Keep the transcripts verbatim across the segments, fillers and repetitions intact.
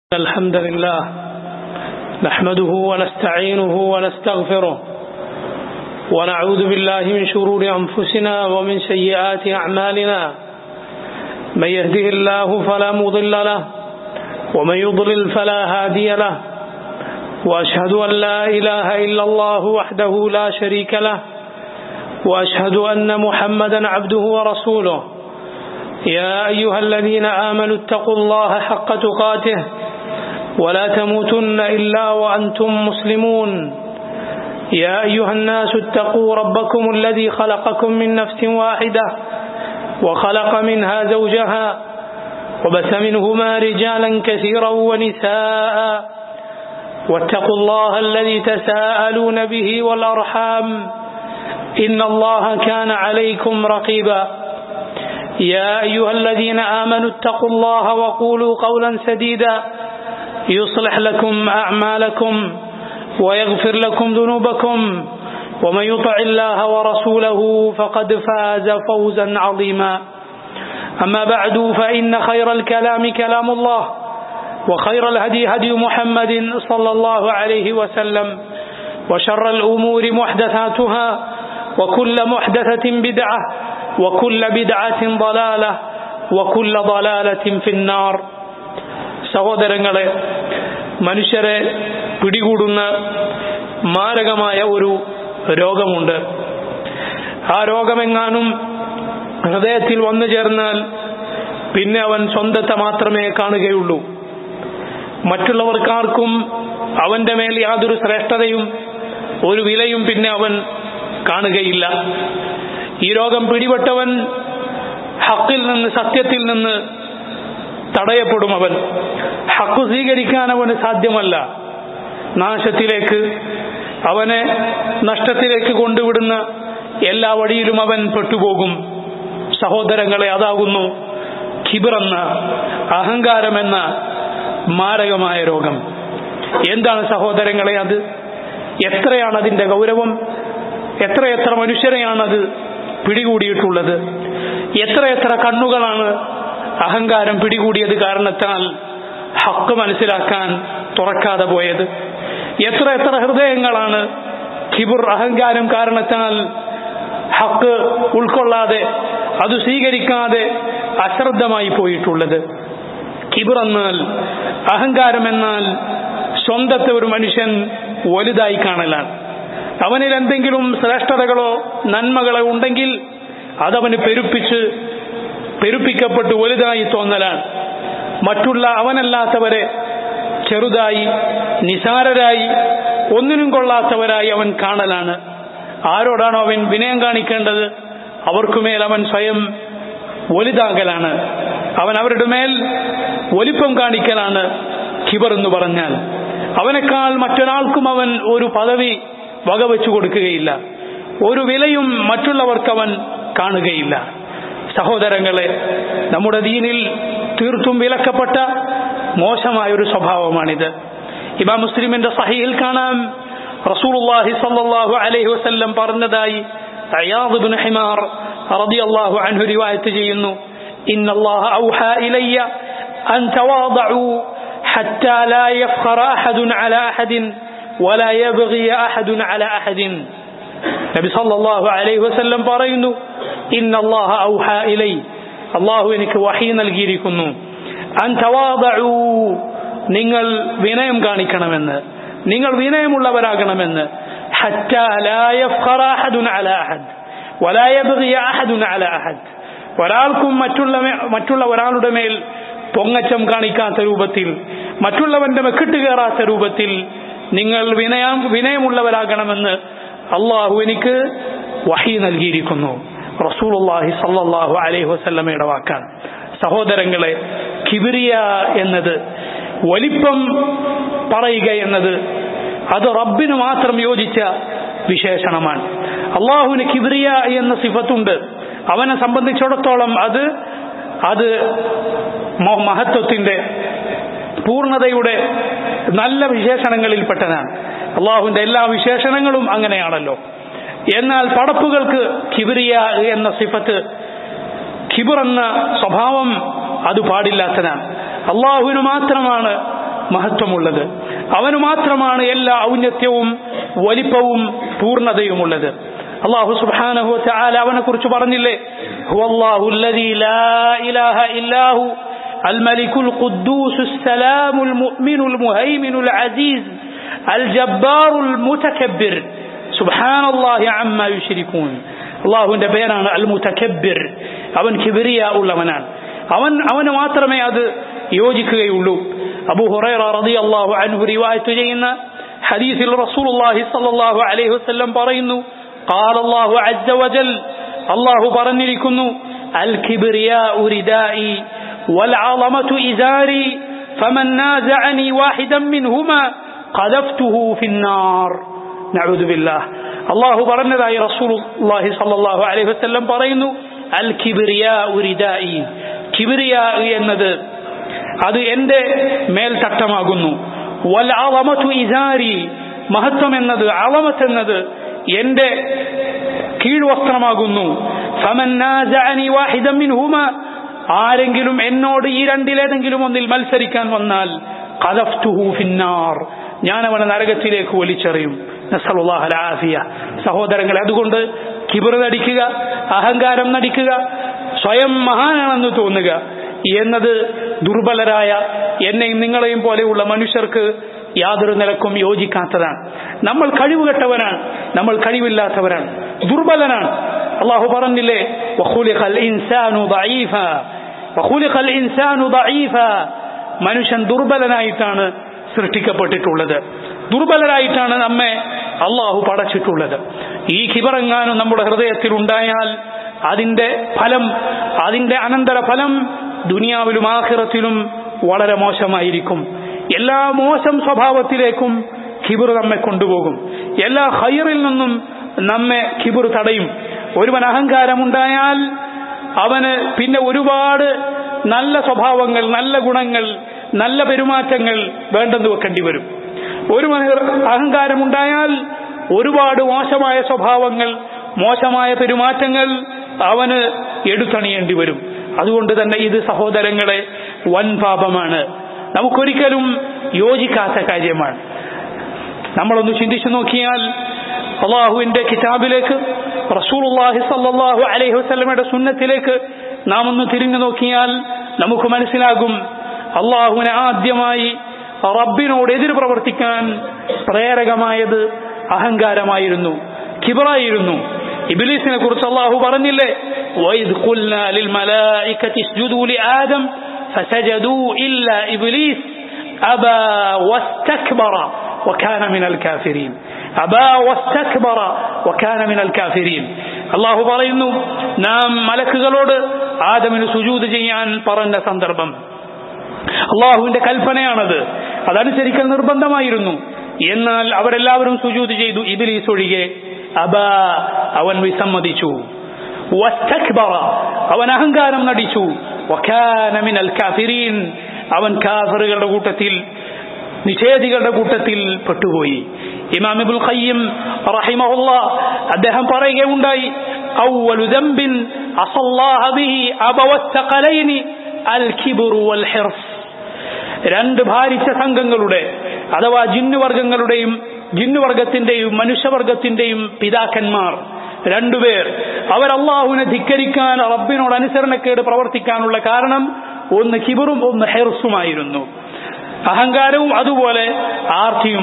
الحمد لله نحمده ونستعينه ونستغفره ونعوذ بالله من شرور أنفسنا ومن سيئات أعمالنا من يهده الله فلا مضل له ومن يضلل فلا هادي له وأشهد أن لا إله إلا الله وحده لا شريك له وأشهد أن محمدا عبده ورسوله يا أيها الذين آمنوا اتقوا الله حق تقاته ولا تموتن إلا وأنتم مسلمون يا أيها الناس اتقوا ربكم الذي خلقكم من نفس واحدة وخلق منها زوجها وبث منهما رجالا كثيرا ونساء واتقوا الله الذي تساءلون به والأرحام إن الله كان عليكم رقيبا يا أيها الذين آمنوا اتقوا الله وقولوا قولا سديدا يصلح لكم أعمالكم ويغفر لكم ذنوبكم ومن يطع الله ورسوله فقد فاز فوزا عظيما أما بعد فإن خير الكلام كلام الله وخير الهدي هدي محمد صلى الله عليه وسلم وشر الأمور محدثاتها وكل محدثة بدعة وكل بدعة ضلالة وكل ضلالة في النار സഹോദരങ്ങളെ, മനുഷ്യരെ പിടികൂടുന്ന മാരകമായ ഒരു രോഗമുണ്ട്. ആ രോഗമെങ്ങാനും ഹൃദയത്തിൽ വന്നു ചേർന്നാൽ പിന്നെ അവൻ സ്വന്തത്തെ മാത്രമേ കാണുകയുള്ളൂ. മറ്റുള്ളവർക്കാർക്കും അവന്റെ മേൽ യാതൊരു ശ്രേഷ്ഠതയും ഒരു വിലയും പിന്നെ അവൻ കാണുകയില്ല. ഈ രോഗം പിടിപെട്ടവൻ ഹക്കിൽ നിന്ന്, സത്യത്തിൽ നിന്ന് തടയപ്പെടും. അവൻ ഹക്ക് സ്വീകരിക്കാൻ അവന് സാധ്യമല്ല. നാശത്തിലേക്ക്, അവനെ നഷ്ടത്തിലേക്ക് കൊണ്ടുവിടുന്ന എല്ലാ വഴിയിലും അവൻ പെട്ടുപോകും. സഹോദരങ്ങളെ, അതാകുന്നു കിബിറെന്ന, അഹങ്കാരമെന്ന മാരകമായ രോഗം. എന്താണ് സഹോദരങ്ങളെ അത്? എത്രയാണ് അതിന്റെ ഗൗരവം? എത്രയെത്ര മനുഷ്യരെയാണത് പിടികൂടിയിട്ടുള്ളത്? എത്രയെത്ര കണ്ണുകളാണ് അഹങ്കാരം പിടികൂടിയത് കാരണത്താൽ ഹക്ക് മനസ്സിലാക്കാൻ തുറക്കാതെ പോയത്? എത്ര എത്ര ഹൃദയങ്ങളാണ് കിബുർ, അഹങ്കാരം കാരണത്താൽ ഹക്ക് ഉൾക്കൊള്ളാതെ, അത് സ്വീകരിക്കാതെ അശ്രദ്ധമായി പോയിട്ടുള്ളത്? കിബുർ എന്നാൽ, അഹങ്കാരം എന്നാൽ സ്വന്തത്തെ ഒരു മനുഷ്യൻ വലുതായി കാണലാണ്. അവനിൽ എന്തെങ്കിലും ശ്രേഷ്ഠതകളോ നന്മകളോ ഉണ്ടെങ്കിൽ അതവന് പെരുപ്പിച്ച് പെരുപ്പിക്കപ്പെട്ട് വലുതായി തോന്നലാണ്. മറ്റുള്ള അവനല്ലാത്തവരെ ചെറുതായി, നിസാരരായി, ഒന്നിനും കൊള്ളാത്തവരായി അവൻ കാണലാണ്. ആരോടാണോ അവൻ വിനയം കാണിക്കേണ്ടത് അവർക്കുമേൽ അവൻ സ്വയം വലുതാകലാണ്. അവൻ അവരുടെ മേൽ വലിപ്പം കാണിക്കലാണ് കിബർ എന്ന് പറഞ്ഞാൽ. അവനേക്കാൾ മറ്റൊരാൾക്കും അവൻ ഒരു പദവി വകവെച്ചു കൊടുക്കുകയില്ല. ഒരു വിലയും മറ്റുള്ളവർക്ക് അവൻ കാണുകയില്ല. സഹോദരങ്ങളെ, നമ്മുടെ ദീനിൽ തീർത്തും വിലക്കപ്പെട്ട മോശമായൊരു സ്വഭാവമാണിത്. ഇമാം മുസ്ലിമിന്റെ സഹീഹിൽ കാണാം, റസൂലുള്ളാഹി സ്വല്ലല്ലാഹു അലൈഹി വസല്ലം പറഞ്ഞതായി അയാദ് ഇബ്നു ഹിമാർ റളിയല്ലാഹു അൻഹു റിവായത്ത് ചെയ്യുന്നു, ഇന്നല്ലാഹ ഔഹാ ഇലയ്യ അൻ തവാദഉ ഹത്താ ലാ യഫ്ഖറ അഹദുൻ അലാ അഹദിൻ വലാ യബ്ഗി അഹദുൻ അലാ അഹദിൻ. നബി സല്ലല്ലാഹു അലൈഹി വസല്ലം പറയുന്നു, ഇന്നല്ലാഹ ഔഹാ ഇലൈ, അല്ലാഹു എനിക്ക് വഹീ നൽകിയിരിക്കുന്നു, അൻ തവാദഉ, നിങ്ങൾ വിനയം കാണിക്കണമെന്ന്, നിങ്ങൾ വിനയമുള്ളവരാകണമെന്ന്, ഹത്താ ലാ യഫ്ഖറ അഹദുൻ അലാ അഹദ് വലാ യബ്ഗി അഹദുൻ അലാ അഹദ്, ഒരാൾക്കും മറ്റുള്ള മറ്റുള്ള ഒരാളുടെ മേൽ പൊങ്ങച്ചം കാണിക്കാത്ത രൂപത്തിൽ, മറ്റുള്ളവന്റെ മെക്കിട്ട് കയറാത്ത രൂപത്തിൽ നിങ്ങൾ വിനയം വിനയമുള്ളവരാകണമെന്ന് അള്ളാഹു എനിക്ക് വഹീ നൽകിയിരിക്കുന്നു. റസൂലുള്ളാഹി സ്വല്ലല്ലാഹു അലൈഹി വസല്ലമയുടെ വാക്കാണ്. സഹോദരങ്ങളെ, കിബ്രിയ എന്നത്, വലിപ്പം പറയുക എന്നത്, അത് റബ്ബിന് മാത്രം യോജിച്ച വിശേഷണമാണ്. അള്ളാഹുവിന് കിബ്രിയ എന്ന സിഫത്തുണ്ട്. അവനെ സംബന്ധിച്ചിടത്തോളം അത് അത് മഹത്വത്തിന്റെ, പൂർണ്ണതയുടെ നല്ല വിശേഷണങ്ങളിൽപ്പെട്ടതാണ്. അള്ളാഹുവിന്റെ എല്ലാ വിശേഷണങ്ങളും അങ്ങനെയാണല്ലോ. എന്നാൽ പടപ്പുകൾക്ക് കിബ്രിയ എന്ന സിഫത്ത്, കിബർ എന്ന സ്വഭാവം അത് പാടില്ലാത്തതാണ്. അള്ളാഹുവിന് മാത്രമാണ് മഹത്വമുള്ളത്. അവന് മാത്രമാണ് എല്ലാ ഔന്നത്യവും വലിപ്പവും പൂർണ്ണതയുമുള്ളത്. അല്ലാഹു സുബ്ഹാനഹു വ തആല അവനെ കുറിച്ച് പറഞ്ഞില്ലേ, ഹുവല്ലാഹു അല്ലദീ ലാ ഇലാഹ ഇല്ലാഹു അൽ മലിക്കുൽ ഖുദ്ദൂസുസ് സലാമുൽ മുഅ്മിനുൽ മുഹൈമിനുൽ അസീസ് അൽ ജബ്ബാറുൽ മുതകബ്ബിർ സുബ്ഹാനല്ലാഹി അമ്മാ യുശ്രികൂൻ. അല്ലാഹുവിന്റെ പേരാണ് അൽ മുതകബ്ബിർ. അവൻ കിബ്രിയ ഉള്ളവനാണ്. അവൻ അവന് മാത്രമേ അത് യോജിക്കുകയുള്ളൂ. അബൂ ഹുറൈറ റളിയല്ലാഹു അൻഹു റിവായത്ത് ചെയ്യുന്ന ഹദീസിൽ റസൂലുള്ളാഹി സ്വല്ലല്ലാഹു അലൈഹി വസല്ലം പറയുന്നു, ഖാല അല്ലാഹു അസ്സ വജൽ, അല്ലാഹു പറഞ്ഞിരിക്കുന്നു, അൽ കിബ്രിയാഉ റിദാഇ വൽ അളമതു ഇസാരി ഫമൻ നാസഅനി വാഹിദൻ മിൻഹുമാ ഖദഫ്തുഹു ഫിന്നാർ. നഊദു ബില്ലാഹ്. അല്ലാഹു പറഞ്ഞതായി റസൂലുള്ളാഹി സ്വല്ലല്ലാഹു അലൈഹി വസല്ലം പറയുന്നു, അൽ കിബ്രിയാഉ റിദാഇ, കിബ്രിയാ എന്നത് അത് എന്റെ മേൽത്തട്ടമാകുന്നു. വൽ അളമതു ഇസാരി, മഹത്വം എന്നത്, അളമത്ത് എന്നത് എന്റെ കീഴ്വസ്ത്രമാകുന്നു. ഫമൻ നാസഅനി വാഹിദൻ മിൻഹുമാ, ആരെങ്കിലും എന്നോട് ഈ രണ്ടിലേതെങ്കിലും ഒന്നിൽ മത്സരിക്കാൻ വന്നാൽ ഖദഫ്തുഹു ഫിന്നാർ, ഞാൻ അവനെ നരകത്തിലേക്ക് വലിച്ചെറിയും. നസ്അലുല്ലാഹ അൽ ആഫിയ. സഹോദരങ്ങളെ, അതുകൊണ്ട് കിബ്ർ നടിക്കുക, അഹങ്കാരം നടിക്കുക, സ്വയം മഹാനാണെന്ന് തോന്നുക എന്നത് ദുർബലരായ എന്നെയും നിങ്ങളെയും പോലെയുള്ള മനുഷ്യർക്ക് യാതൊരു നിലക്കും യോജിക്കാത്തതാണ്. നമ്മൾ കഴിവുകെട്ടവരാണ്, നമ്മൾ കഴിവില്ലാത്തവരാണ്, ദുർബലനാണ്. അല്ലാഹു പറഞ്ഞില്ലേ, വഖുലിഖൽ ഇൻസാനു ദഈഫ വഖുലിഖൽ ഇൻസാനു ദഈഫ, മനുഷ്യൻ ദുർബലനായിട്ടാണ് സൃഷ്ടിക്കപ്പെട്ടിട്ടുള്ളത്, ദുർബലരായിട്ടാണ് നമ്മെ അല്ലാഹു പടച്ചിട്ടുള്ളത്. ഈ കിബറെങ്ങാനും നമ്മുടെ ഹൃദയത്തിൽ ഉണ്ടായാൽ അതിന്റെ ഫലം, അതിന്റെ അനന്തര ഫലം ദുനിയാവിലും ആഖിറത്തിലും വളരെ മോശമായിരിക്കും. എല്ലാ മോശം സ്വഭാവത്തിലേക്കും കിബർ നമ്മെ കൊണ്ടുപോകും. എല്ലാ ഖൈറിൽ നിന്നും നമ്മെ കിബർ തടയും. ഒരുവൻ അഹങ്കാരമുണ്ടായാൽ അവന് പിന്നെ ഒരുപാട് നല്ല സ്വഭാവങ്ങൾ, നല്ല ഗുണങ്ങൾ, നല്ല പെരുമാറ്റങ്ങൾ വേണ്ടെന്ന് വെക്കേണ്ടി വരും. ഒരുവൻ അഹങ്കാരമുണ്ടായാൽ ഒരുപാട് മോശമായ സ്വഭാവങ്ങൾ, മോശമായ പെരുമാറ്റങ്ങൾ അവന് എടുത്തണിയേണ്ടി വരും. അതുകൊണ്ട് തന്നെ ഇത് സഹോദരങ്ങളെ വൻ പാപമാണ്, നമുക്കൊരിക്കലും യോജിക്കാത്ത കാര്യമാണ്. നമ്മളൊന്ന് ചിന്തിച്ചു നോക്കിയാൽ അല്ലാഹുവിന്റെ കിതാബിലേക്ക്, റസൂലുള്ളാഹി സ്വല്ലല്ലാഹു അലൈഹി വസല്ലമയുടെ സുന്നത്തിലേക്ക് നാം ഒന്ന് തിരിഞ്ഞു നോക്കിയാൽ നമുക്ക് മനസ്സിലാകും, അല്ലാഹുവിനെ ആദ്യമായി റബ്ബിനോട് എതിര് പ്രവർത്തിക്കാൻ പ്രേരകമായത് അഹങ്കാരമായിരുന്നു, കിബ്റായിരുന്നു. ഇബ്ലീസിനെ കുറിച്ച് അല്ലാഹു പറഞ്ഞില്ലേ, വൈദ് ഖുൽനാ ലിൽ മലായികതി ഇസ്ജുദൂ ലിആദം ഫസജദൂ ഇല്ലാ ഇബ്ലീസ് അബാ വസ്തക്ബറ വകാന മിനൽ കാഫിരീൻ. അബാ വസ്തക്ബറ വകാന മിനൽ കാഫിരീൻ. അല്ലാഹു പറയുന്നു, നാം മലക്കുകളോട് ആദമിന് സുജൂദ് ചെയ്യാൻ പറഞ്ഞ സന്ദർഭം, അല്ലാഹുവിന്റെ കൽപ്പനയാണത്, അതനുസരിക്കൽ നിർബന്ധമായിരുന്നു. എന്നാൽ അവരെല്ലാവരും സുജൂദ് ചെയ്തു, ഇബ്ലീസ് ഒഴികെ. അബാ, അവൻ വിസമ്മതിച്ചു. വസ്തക്ബറ, അവൻ അഹങ്കാരം നടിച്ചു. വകാന മിനൽ കാഫിരീൻ, അവൻ കാഫിറുകളുടെ കൂട്ടത്തിൽ, നിഷേധികളുടെ കൂട്ടത്തിൽ പെട്ടുപോയി. ഇമാം ഇബ്നുൽ ഖയ്യിം റഹിമഹുല്ലാഹ് അദ്ദേഹം പറയുകയുണ്ടായി, അവ്വലു ദംബിൻ അസല്ലാഹ ബിഹി അബവസ്തഖലൈനി അൽ കിബ്റു വൽ ഹിർസ്. രണ്ട് ഭാരിച്ച സംഘങ്ങളുടെ അഥവാ ജിന്നുവർഗങ്ങളുടെയും ജിന്നുവർഗത്തിന്റെയും മനുഷ്യവർഗത്തിന്റെയും പിതാക്കന്മാർ രണ്ടുപേർ, അവർ അല്ലാഹുവിനെ ധിക്കരിക്കാൻ, റബ്ബിനോട് അനുസരണക്കേട് പ്രവർത്തിക്കാനുള്ള കാരണം ഒന്ന് കിബറും ഒന്ന് ഹിർസുമായിരുന്നു. അഹങ്കാരവും അതുപോലെ ആർത്തിയും,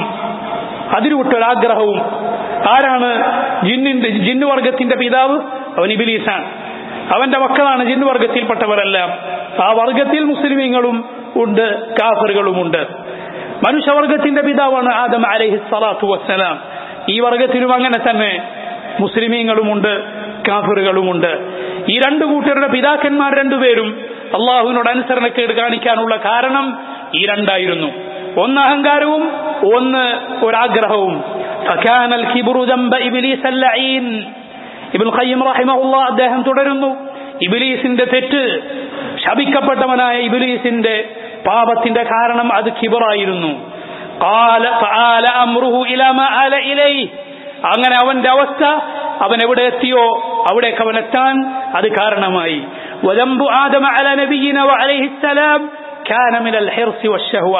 അതിരുവിട്ടൊരാഗ്രഹവും. ആരാണ് ജിന്നിന്റെ ജിന്നുവർഗത്തിന്റെ പിതാവ്? അവൻ ഇബ്ലീസാണ്. അവന്റെ മക്കളാണ് ജിന്നുവർഗത്തിൽപ്പെട്ടവരെല്ലാം. ആ വർഗത്തിൽ മുസ്ലിമീങ്ങളും ഉണ്ട്, കാഫിറുകളുമുണ്ട്. മനുഷ്യവർഗത്തിന്റെ പിതാവാണ് ആദം അലൈഹി സ്വലാത്തു വസ്സലാം. ഈ വർഗത്തിലും അങ്ങനെ തന്നെ മുസ്ലിമീങ്ങളുമുണ്ട്, കാഫിറുകളുമുണ്ട്. ഈ രണ്ടു കൂട്ടരുടെ പിതാക്കന്മാർ രണ്ടുപേരും അള്ളാഹുവിനോട് അനുസരണക്കേട് കാണിക്കാനുള്ള കാരണം ഈ രണ്ടായിരുന്നു. ഒന്ന് അഹങ്കാരവും ഒന്ന് ഒരാഗ്രഹവും. ഫകാനൽ കിബ്റു ദംബ ഇബ്ലീസൽ ലഈൻ. ഇബ്നുൽ ഖയ്യിം റഹിമഹുല്ലാഹ് അദ്ദേഹം തുടരുന്നു, ഇബ്ലീസിന്റെ തെറ്റ്, ശപിക്കപ്പെട്ടവനായ ഇബ്ലീസിന്റെ പാപത്തിന്റെ കാരണം അത് കിബ്റായിരുന്നു. ഖാല ഫആല അംറുഹു ഇലാ മാ ആല ഇലൈഹി. അങ്ങനെ അവന്റെ അവസ്ഥ, അവൻ എവിടെ എത്തിയോ അവിടേക്ക് അവൻ എത്താൻ അത് കാരണമായി. വദംബു ആദമ അലാ നബിയിന വഅലൈഹി സലാം കാന മിനൽ ഹിർസി വശഹവ.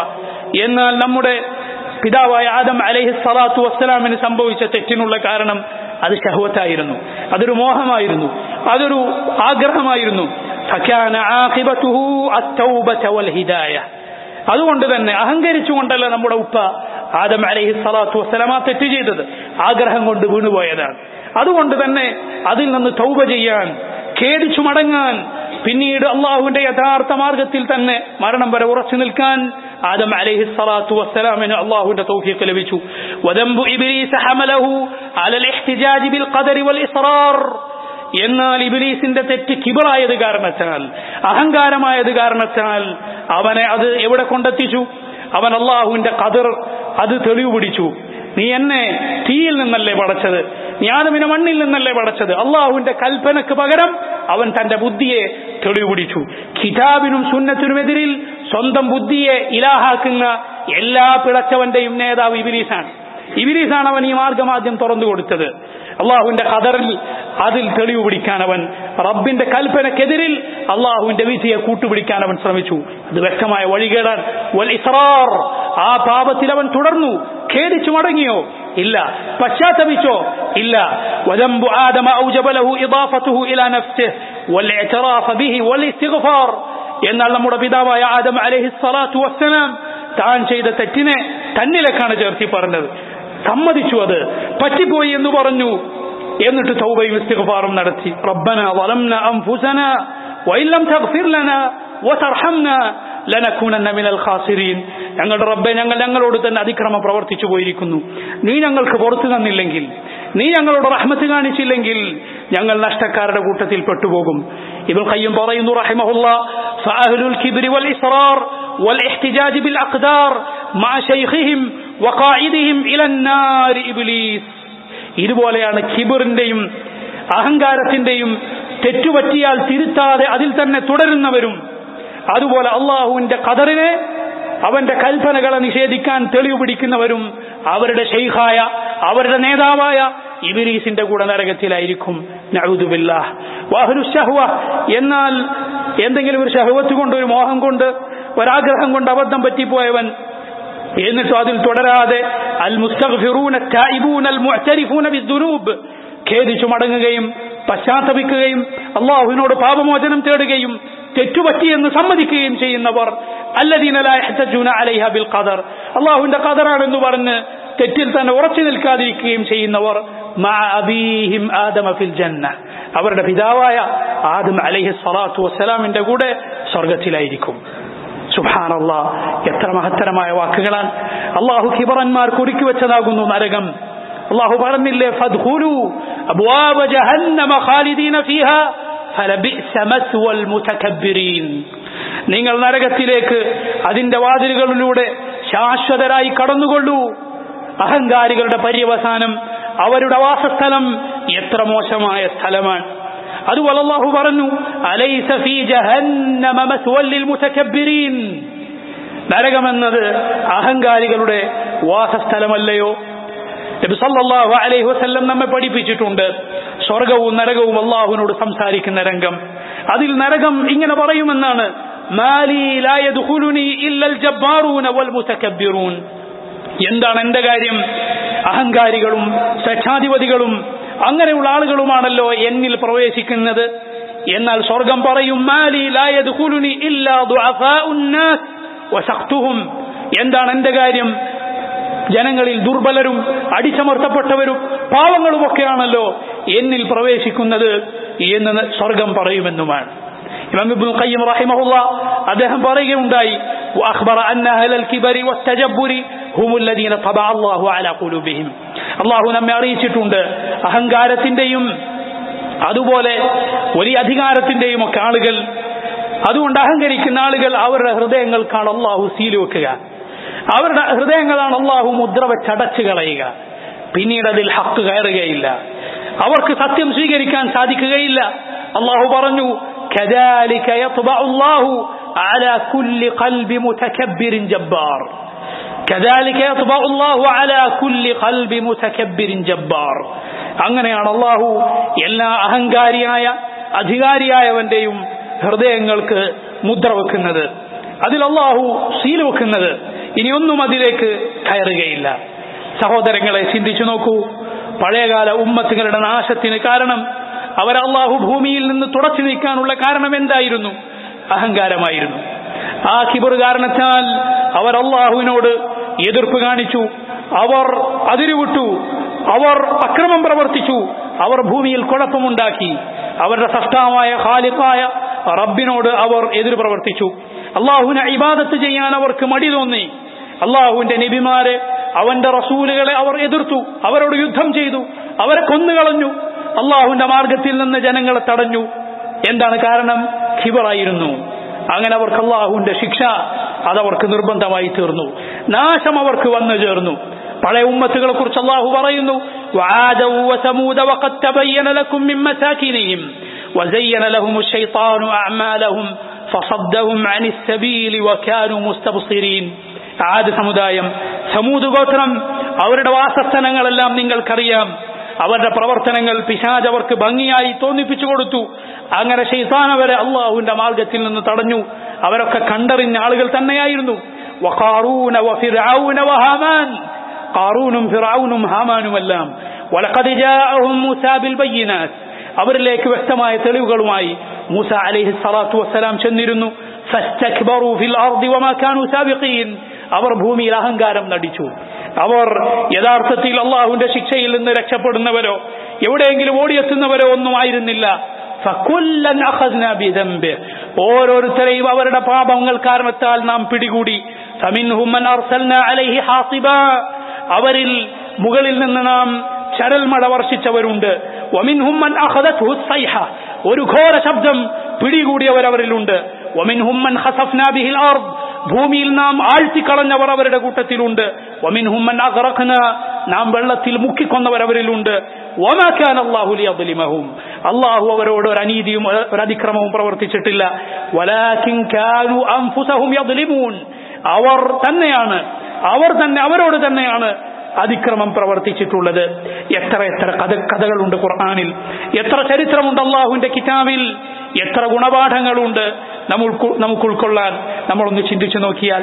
എന്നാൽ നമ്മുടെ പിതാവായ ആദം അലൈഹി സ്വലാത്തു വസ്സലാമിന് സംഭവിച്ച തെറ്റിനുള്ള കാരണം അത് ശഹ്വത്തായിരുന്നു, അതൊരു മോഹമായിരുന്നു, അതൊരു ആഗ്രഹമായിരുന്നു. ഫകാന ആഖിബതുഹു അത്തൗബത വൽ ഹിദായ. അതുകൊണ്ട് തന്നെ അഹങ്കരിച്ചുകൊണ്ടല്ല നമ്മുടെ ഉപ്പ ആദം അലൈഹി സ്വലാത്തു വസ്സലാം ആ തെറ്റ് ചെയ്തത്, ആഗ്രഹം കൊണ്ട് വീണുപോയതാണ്. അതുകൊണ്ട് തന്നെ അതിൽ നിന്ന് തൗബ ചെയ്യാൻ, ഖേദിച്ചു മടങ്ങാൻ, പിന്നീട് അള്ളാഹുവിന്റെ യഥാർത്ഥ മാർഗത്തിൽ തന്നെ മരണം വരെ ഉറച്ചു നിൽക്കാൻ ആദം അലൈഹി സ്വലാത്തു വസ്സലാമിന് അള്ളാഹുവിന്റെ തൗഫീഖ് ലഭിച്ചു. വദംബു ഇബ്ലീസ ഹമലഹു അലൽ ഇഹ്തിജാജ് ബിൽ ഖദരി വൽ ഇസ്റാർ. എന്നാൽ ഇബ്ലീസിന്റെ തെറ്റ് കിബറായത് കാരണത്താൽ, അഹങ്കാരമായത് കാരണത്താൽ അവനെ അത് എവിടെ കൊണ്ടെത്തിച്ചു? അവൻ അള്ളാഹുവിന്റെ ഖദർ അത് തെളിവ് പിടിച്ചു. നീ എന്നെ തീയിൽ നിന്നല്ലേ പടച്ചത്, നീ ആദമിനെ മണ്ണിൽ നിന്നല്ലേ പടച്ചത്. അള്ളാഹുവിന്റെ കൽപ്പനക്ക് പകരം അവൻ തന്റെ ബുദ്ധിയെ തെളിവ് പിടിച്ചു. കിതാബിനും സുന്നത്തിനുമെതിരിൽ സ്വന്തം ബുദ്ധിയെ ഇലാഹാക്കുന്ന എല്ലാ പിഴച്ചവന്റെയും നേതാവ് ഇബ്ലീസാണ്. ഇബ്ലീസാണ് അവൻ ഈ മാർഗം ആദ്യം തുറന്നു കൊടുത്തത്. അള്ളാഹുവിന്റെ ഖദറിൽ അതിൽ തെളിവ് പിടിക്കാൻ അവൻ, റബ്ബിന്റെ കൽപ്പനക്കെതിരിൽ അള്ളാഹുവിന്റെ വിധിയെ കൂട്ടുപിടിക്കാൻ അവൻ ശ്രമിച്ചു. അത് വ്യക്തമായ വഴികേടാൻ. വൽ ഇസ്റാർ, ആ പാപത്തിൽ അവൻ തുടർന്നു. ഖേദിച്ചു മടങ്ങിയോ? ഇല്ല. പശ്ചാത്തപിച്ചോ? ഇല്ല. വദംബു ആദമ ഔജബ ലഹു ഇദാഫതുഹു ഇലാ നഫ്സിഹി വൽ ഇഅ്തിറാഫ ബിഹി വൽ ഇസ്തിഗ്ഫാർ. എന്നാൽ നമ്മുടെ പിതാവായ ആദം അലൈഹി സ്വലാത്തു വസ്സലാം താൻ ചെയ്ത തെറ്റിനെ തന്നിലേക്കാണ് ചേർത്തി പറഞ്ഞത്, സമ്മതിച്ചു, അത് പറ്റിപ്പോയി എന്ന് പറഞ്ഞു. എന്നിട്ട് തൗബയും ഇസ്തിഗ്ഫാറും നടത്തി. റബ്ബന വലംന അൻഫുസന വഇല്ലം തഗ്ഫിർ ലനാ വതർഹംനാ ലനകൂനന്ന മിനൽ ഖാസിരീൻ. ഞങ്ങളുടെ റബ്ബേ, ഞങ്ങൾ ഞങ്ങളോട് തന്നെ അതിക്രമം പ്രവർത്തിച്ചു പോയിരിക്കുന്നു. നീ ഞങ്ങൾക്ക് പുറത്തു തന്നില്ലെങ്കിൽ, നീ ഞങ്ങളോട് റഹ്മത്ത് കാണിച്ചില്ലെങ്കിൽ ഞങ്ങൾ നഷ്ടക്കാരുടെ കൂട്ടത്തിൽ പെട്ടുപോകും. ഇബ്നുൽ ഖയ്യിം പറയുന്നു റഹിമഹുല്ലാഹ്, ഫഅഹ്ലുൽ കിബ്രി വൽ ഇസ്റാർ വൽ ഇഹ്തിജാജ് ബിൽ അഖ്ദാർ മഅ ശൈഖിഹിം വഖായിദിഹിം ഇലൻ നാരി ഇബ്ലീസ്. ഇതുപോലെയാണ് കിബറിന്റെയും അഹങ്കാരത്തിന്റെയും തെറ്റുപറ്റിയാൽ തിരുത്താതെ അതിൽ തന്നെ തുടരുന്നവരും, അതുപോലെ അള്ളാഹുവിന്റെ ഖദറിനെ, അവന്റെ കൽപ്പനകളെ നിഷേധിക്കാൻ തെളിവ് പിടിക്കുന്നവരും അവരുടെ ശൈഖായ, അവരുടെ നേതാവായ ഇബ്ലീസിന്റെ കൂടെ നരകത്തിലായിരിക്കും. നഊദു ബില്ലാഹ്. വഅഹ്ലു ശഹ്വ, എന്നാൽ എന്തെങ്കിലും ഒരു ശഹ്വത്ത് കൊണ്ട്, ഒരു മോഹം കൊണ്ട്, ഒരാഗ്രഹം കൊണ്ട് അബദ്ധം പറ്റിപ്പോയവൻ എന്നിട്ടും അതിൽ തുടരാതെ, അൽ മുസ്തഗ്ഫിറൂന തായിബൂന അൽ മുഅ്തരിഫൂന ബിദ്ദുനൂബ്, ഖേദിച്ചു മടങ്ങുകയും പശ്ചാത്തപിക്കുകയും അള്ളാഹുവിനോട് പാപമോചനം തേടുകയും തെറ്റുപറ്റിയെന്ന് സമ്മതിക്കുകയും ചെയ്യുന്നവർ, അല്ലദീന ലാ യഹ്തജൂന അലൈഹ ബിൽ ഖദർ, അള്ളാഹുവിന്റെ ഖദറാണെന്ന് പറഞ്ഞ് തെറ്റിൽ തന്നെ ഉറച്ചു നിൽക്കാതിരിക്കുകയും ചെയ്യുന്നവർ, മഅ അബീഹിം ആദമ ഫിൽ ജന്ന, അവരുടെ പിതാവായ ആദം അലൈഹി സ്വലാത്തു വസ്സലാമിന്റെ കൂടെ സ്വർഗത്തിലായിരിക്കും. സുബ്ഹാനല്ലാഹ്, എത്ര മഹത്തരമായ വാക്കുകളാണ്. അള്ളാഹു കിബറന്മാർക്ക് ഒരുക്കി വെച്ചതാകുന്നു നരകം. അള്ളാഹു പറഞ്ഞില്ലേ, ഫദ്ഖുലൂ അബ്വാബ ജഹന്നമ ഖാലിദീന ഫീഹാ ഫലബിഅസ മസ്വൽ മുതകബ്ബിരീൻ. നിങ്ങൾ നരകത്തിലേക്ക് അതിന്റെ വാതിലുകളിലൂടെ ശാശ്വതരായി കടന്നുകൊള്ളൂ. അഹങ്കാരികളുടെ പര്യവസാനം, അവരുടെ വാസസ്ഥലം എത്ര മോശമായ സ്ഥലമാണ്. അതുപോലെ അല്ലാഹു പറഞ്ഞു, അലൈസ ഫീ ജഹന്നമ മസ്വൽ ലിൽ മുതകബ്ബിരീൻ. നരകമെന്നത് അഹങ്കാരികളുടെ വാസസ്ഥലമല്ലയോ? നബി സല്ലല്ലാഹു അലൈഹി വസല്ലം നമ്മെ പഠിപ്പിച്ചിട്ടുണ്ട്, സ്വർഗവും നരകവും അല്ലാഹുവിനോട് സംസാരിക്കുന്ന രംഗം. അതിൽ നരകം ഇങ്ങനെ പറയുമെന്നാണ്, മാലി ലാ യദ്ഖുലുനി ഇല്ലൽ ജബ്ബാറൂന വൽ മുതകബ്ബിറൂൻ. എന്താണ് എന്റെ കാര്യം? അഹങ്കാരികളും സ്വേച്ഛാധിപതികളും അങ്ങനെയുള്ള ആളുകളുമാണല്ലോ എന്നിൽ പ്രവേശിക്കുന്നത്. എന്നാൽ സ്വർഗം പറയും, മാലി ലാ യദ്ഖുലുനി ഇല്ലാ ദുഅഫാഉൻ നാസ് വസഖ്തുഹും. എന്താണ് എന്റെ കാര്യം? ജനങ്ങളിൽ ദുർബലരും അടിച്ചമർത്തപ്പെട്ടവരും പാവങ്ങളുമൊക്കെയാണല്ലോ എന്നിൽ പ്രവേശിക്കുന്നത് എന്ന് സ്വർഗം പറയുമെന്നുമാണ്. ഇമാം ഇബ്നുൽ ഖയ്യിം റഹിമഹുല്ലാഹ് അദ്ദേഹം പറയുകയുണ്ടായി, വഅഖ്ബറ അന്ന അഹ്ലൽ കിബരി വത്തജബ്ബുരി ഹുമുൽ ലദീന തബഅ അല്ലാഹു അലാ ഖുലൂബിഹിം. അല്ലാഹു നമ്മെ അറിയിച്ചിട്ടുണ്ട്, അഹങ്കാരത്തിന്റെയും അതുപോലെ വലിയ അധികാരത്തിന്റെയും ഒക്കെ ആളുകൾ, അതുകൊണ്ട് അഹങ്കരിക്കുന്ന ആളുകൾ, അവരുടെ ഹൃദയങ്ങൾക്കാണ് അല്ലാഹു സീല് വെക്കുക. അവരുടെ ഹൃദയങ്ങളാണ് അല്ലാഹു മുദ്ര വെച്ചടച്ചു കളയുക. പിന്നീട് അതിൽ ഹക്ക് കയറുകയില്ല, അവർക്ക് സത്യം സ്വീകരിക്കാൻ സാധിക്കുകയില്ല. അല്ലാഹു പറഞ്ഞു, കദാലിക യത്ബഉ അല്ലാഹു അലാ കുല്ലി ഖൽബി മുതകബ്ബിരിൻ ജബ്ബാർ. കദാലിക യത്ബഉ അല്ലാഹു അലാ കുല്ലി ഖൽബി മുതകബ്ബിരിൻ ജബ്ബാർ. അങ്ങനെയാണ് അല്ലാഹു എല്ലാ അഹങ്കാരിയായ അധികാരിയായവന്റെയും ഹൃദയങ്ങൾക്ക് മുദ്ര വെക്കുന്നത്, അതിൽ അല്ലാഹു സീൽ വെക്കുന്നത്. ഇനിയൊന്നും അതിലേക്ക് കയറുകയില്ല. സഹോദരങ്ങളെ, ചിന്തിച്ചു നോക്കൂ. പഴയകാല ഉമ്മത്തുകളുടെ നാശത്തിന് കാരണം അവർ അള്ളാഹു ഭൂമിയിൽ നിന്ന് തുടച്ചു നീക്കാനുള്ള കാരണം എന്തായിരുന്നു? അഹങ്കാരമായിരുന്നു. ആ കിബർ കാരണത്താൽ അവർ അള്ളാഹുവിനോട് എതിർപ്പ് കാണിച്ചു, അവർ അതിരുവിട്ടു, അവർ അക്രമം പ്രവർത്തിച്ചു, അവർ ഭൂമിയിൽ കുഴപ്പമുണ്ടാക്കി. അവരുടെ സൃഷ്ടാവായ ഖാലിഖായ റബ്ബിനോട് അവർ എതിർ പ്രവർത്തിച്ചു. അള്ളാഹുവിനെ ഇബാദത്ത് ചെയ്യാൻ അവർക്ക് മടി തോന്നി. അള്ളാഹുവിന്റെ നബിമാരെ, അവന്റെ റസൂലുകളെ അവർ എതിർത്തു, അവരോട് യുദ്ധം ചെയ്തു, അവരെ കൊന്നുകളഞ്ഞു, അള്ളാഹുവിന്റെ മാർഗത്തിൽ നിന്ന് ജനങ്ങളെ തടഞ്ഞു. എന്താണ് കാരണം? ഖിബറായിരുന്നു. അങ്ങനെ അവർക്ക് അള്ളാഹുവിന്റെ ശിക്ഷ അതവർക്ക് നിർബന്ധമായി തീർന്നു. നാശം അവർക്ക് വന്നു ചേർന്നു. പഴയ ഉമ്മത്തുകളെ കുറിച്ച് അള്ളാഹു പറയുന്നു, വആദ വസമൂദ വഖദ് തബയ്യന ലക്കും മിൻ മസാകിനിഹിം വസയ്യന ലഹും الشيطان അഅമാലഹും ഫസദ്ദഹും അനിസ് സബീലി വകാനൂ മുസ്തബ്സിരീൻ. ആദ് സമുദായം, സമൂദ് ഗോത്രം, അവരുടെ വാസസ്ഥലങ്ങളെല്ലാം നിങ്ങൾക്കറിയാം. അവരുടെ പ്രവർത്തനങ്ങൾ പിശാച് അവർക്ക് ഭംഗിയായി തോന്നിപ്പിച്ചു കൊടുത്തു. അങ്ങനെ ശൈത്താൻ അവരെ അള്ളാഹുവിന്റെ മാർഗത്തിൽ നിന്ന് തടഞ്ഞു. അവരൊക്കെ കണ്ടറിഞ്ഞ ആളുകൾ തന്നെയായിരുന്നു. വഖാറൂന വഫിർഔന വഹാമാൻ, ഖാറൂനും ഫിർഔനും ഹാമാനുമെല്ലാം. വലഖദ് ജാഅഹും മൂസാ ബിൽ ബയ്യിനാത്ത്, അവരിലേക്ക് വ്യക്തമായ തെളിവുകളുമായി മൂസ അലൈഹി സ്വലാത്തു വസ്സലാം ചെന്നിരുന്നു. ഫസ്തക്ബറൂ ഫിൽ അർദി വമാ കാനൂ സാബിഖീൻ, അവർ ഭൂമിയിൽ അഹങ്കാരം നടിച്ചു. അവർ യഥാർത്ഥത്തിൽ അള്ളാഹുവിന്റെ ശിക്ഷയിൽ നിന്ന് രക്ഷപ്പെടുന്നവരോ എവിടെയെങ്കിലും ഓടിയെത്തുന്നവരോ ഒന്നും ആയിരുന്നില്ല. ഫകുല്ലൻ അഖദ്നാ ബിദംബിഹി, ഓരോരുത്തരെയും അവരുടെ പാപങ്ങൾ കാരണത്താൽ നാം പിടികൂടി. ഫമിൻഹും മൻ അർസൽനാ അലൈഹി ഹാസിബാ, അവരിൽ മുകളിൽ നിന്ന് നാം ചരൽമഴ വർഷിച്ചവരുണ്ട്. വമിൻഹും മൻ അഖദത്ഹു സൈഹ, ഒരു ഘോര ശബ്ദം പിടികൂടിയവർ അവരിലുണ്ട്. വമിൻഹും മൻ ഖസഫ്നാ ബിഹിൽ അർദ്, ഭൂമിയിൽ നാം ആഴ്ത്തിക്കളഞ്ഞവർ അവരുടെ കൂട്ടത്തിലുണ്ട്. വമിൻഹും മൻ അഗ്റഖ്നാ, നാം വെള്ളത്തിൽ മുക്കിക്കൊന്നവർ അവരിലുണ്ട്. വമാ കാന അല്ലാഹു ലിയദ്ലിമഹും, അല്ലാഹു അവരോട് ഒരു അനീതിയും ഒരു അതിക്രമവും പ്രവർത്തിച്ചിട്ടില്ല. വലാകിൻ കാനൂ അൻഫുസഹും യദ്ലിമൂൻ, അവർ തന്നെയാണ് അവർ തന്നെ അവരോട് തന്നെയാണ് അതിക്രമം പ്രവർത്തിച്ചിട്ടുള്ളത്. എത്ര എത്ര കഥ കഥകളുണ്ട് ഖുർആനിൽ, എത്ര ചരിത്രമുണ്ട് അള്ളാഹുവിന്റെ കിതാബിൽ, എത്ര ഗുണപാഠങ്ങളുണ്ട് നമുക്ക് നമുക്ക് ഉൾക്കൊള്ളാൻ. നമ്മളൊന്ന് ചിന്തിച്ചു നോക്കിയാൽ,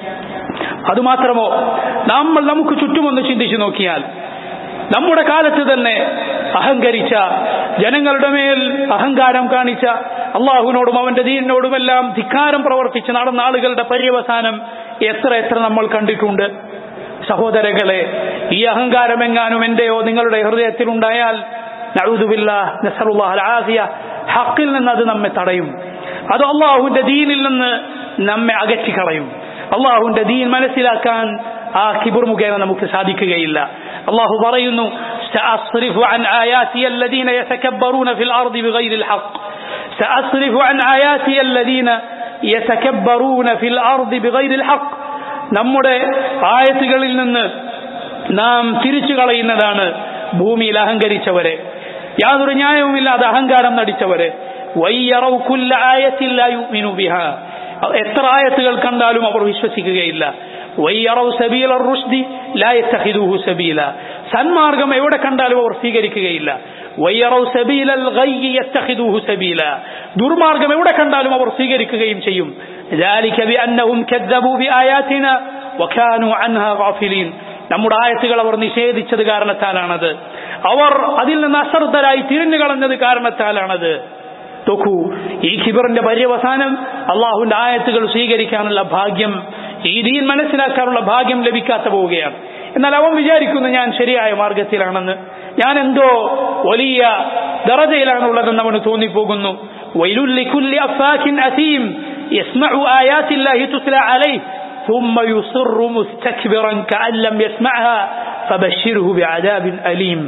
അതുമാത്രമോ നമ്മൾ നമുക്ക് ചുറ്റുമൊന്ന് ചിന്തിച്ചു നോക്കിയാൽ, നമ്മുടെ കാലത്ത് തന്നെ അഹങ്കരിച്ച, ജനങ്ങളുടെ മേൽ അഹങ്കാരം കാണിച്ച, അള്ളാഹുവിനോടും അവന്റെ ദീനിനോടുമെല്ലാം ധിക്കാരം പ്രവർത്തിച്ച് നടന്ന ആളുകളുടെ പര്യവസാനം എത്ര എത്ര നമ്മൾ കണ്ടിട്ടുണ്ട്. സഹോദരങ്ങളെ, ഈ അഹങ്കാരം എങ്ങാനും എന്റെയോ നിങ്ങളുടെ ഹൃദയത്തിൽ ഉണ്ടായാൽ നഊദു ബില്ലാഹ് നസ്അലുല്ലാഹൽ ആഫിയ, ഹഖിൽ നിന്ന് അത് നമ്മെ തടയും. അത് അള്ളാഹുവിന്റെ ദീനിൽ നിന്ന് നമ്മെ അകറ്റിക്കളയും. അള്ളാഹുവിന്റെ ദീൻ മനസ്സിലാക്കാൻ ആ കിബർ മുഖേന നമുക്ക് സാധിക്കുകയില്ല. അള്ളാഹു പറയുന്നു, സഅസ്രിഫു അൻ ആയാതി അല്ലദീന യതകബ്ബറൂന ഫിൽ അർദി ബിഗൈരിൽ ഹഖ്, സഅസ്രിഫു അൻ ആയാതി അല്ലദീന യതകബ്ബറൂന ഫിൽ അർദി ബിഗൈരിൽ ഹഖ്, നമ്മുടെ ആയത്തുകളിൽ നിന്ന് നാം തിരിച്ചു കളയുന്നതാണ് ഭൂമിയിൽ അഹങ്കരിച്ചവരെ, യാതൊരു ന്യായവുമില്ലാതെ അഹങ്കാരം നടിച്ചവരെ. വയ്യറൗ കുല്ല ആയത്തിൻ ലാ യുഅ്മിനു ബിഹാ, എത്ര ആയത്തുകൾ കണ്ടാലും അവർ വിശ്വസിക്കുകയില്ല. വയ്യറൗ സബീല റുഷ്ദി ലാ യത്തഖിദൂഹു സബീല, സന്മാർഗം എവിടെ കണ്ടാലും അവർ സ്വീകരിക്കുകയില്ല. വയ്യറൗ സബീലൽ ഗയ്യി യത്തഖിദൂഹു സബീല, ദുർമാർഗം എവിടെ കണ്ടാലും അവർ സ്വീകരിക്കുകയും ചെയ്യും. ذلك بأنهم كذبوا بآياتنا وكانوا عنها غافلين, നമ്മുടെ ആയത്തുകൾ അവർ നിഷേധിച്ചത് കാരണത്താലാണത്, അവർ അതിൽ നിന്ന് അശ്രദ്ധരായി തിരിഞ്ഞു കളഞ്ഞത് കാരണത്താലാണത്. നോക്കൂ, ഈ കിബറിന്റെ പര്യവസാനം അള്ളാഹുവിന്റെ ആയത്തുകൾ സ്വീകരിക്കാനുള്ള ഭാഗ്യം, ഈ ദീൻ മനസ്സിലാക്കാനുള്ള ഭാഗ്യം ലഭിക്കാത്ത പോവുകയാണ്. എന്നാൽ അവൻ വിചാരിക്കുന്നു ഞാൻ ശരിയായ മാർഗത്തിലാണെന്ന്, ഞാൻ എന്തോ വലിയ ദറജയിലാണുള്ളതെന്ന് അവന് തോന്നിപ്പോകുന്നു. വൈലുൽ ലികുല്ലി അഫാകിൻ അസീം യസ്മഉ ആയാതില്ലാഹി തുസ്ലാ അലൈഹി ثم يصر مستكبرا كأن لم يسمعها فبشره بعذاب أليم.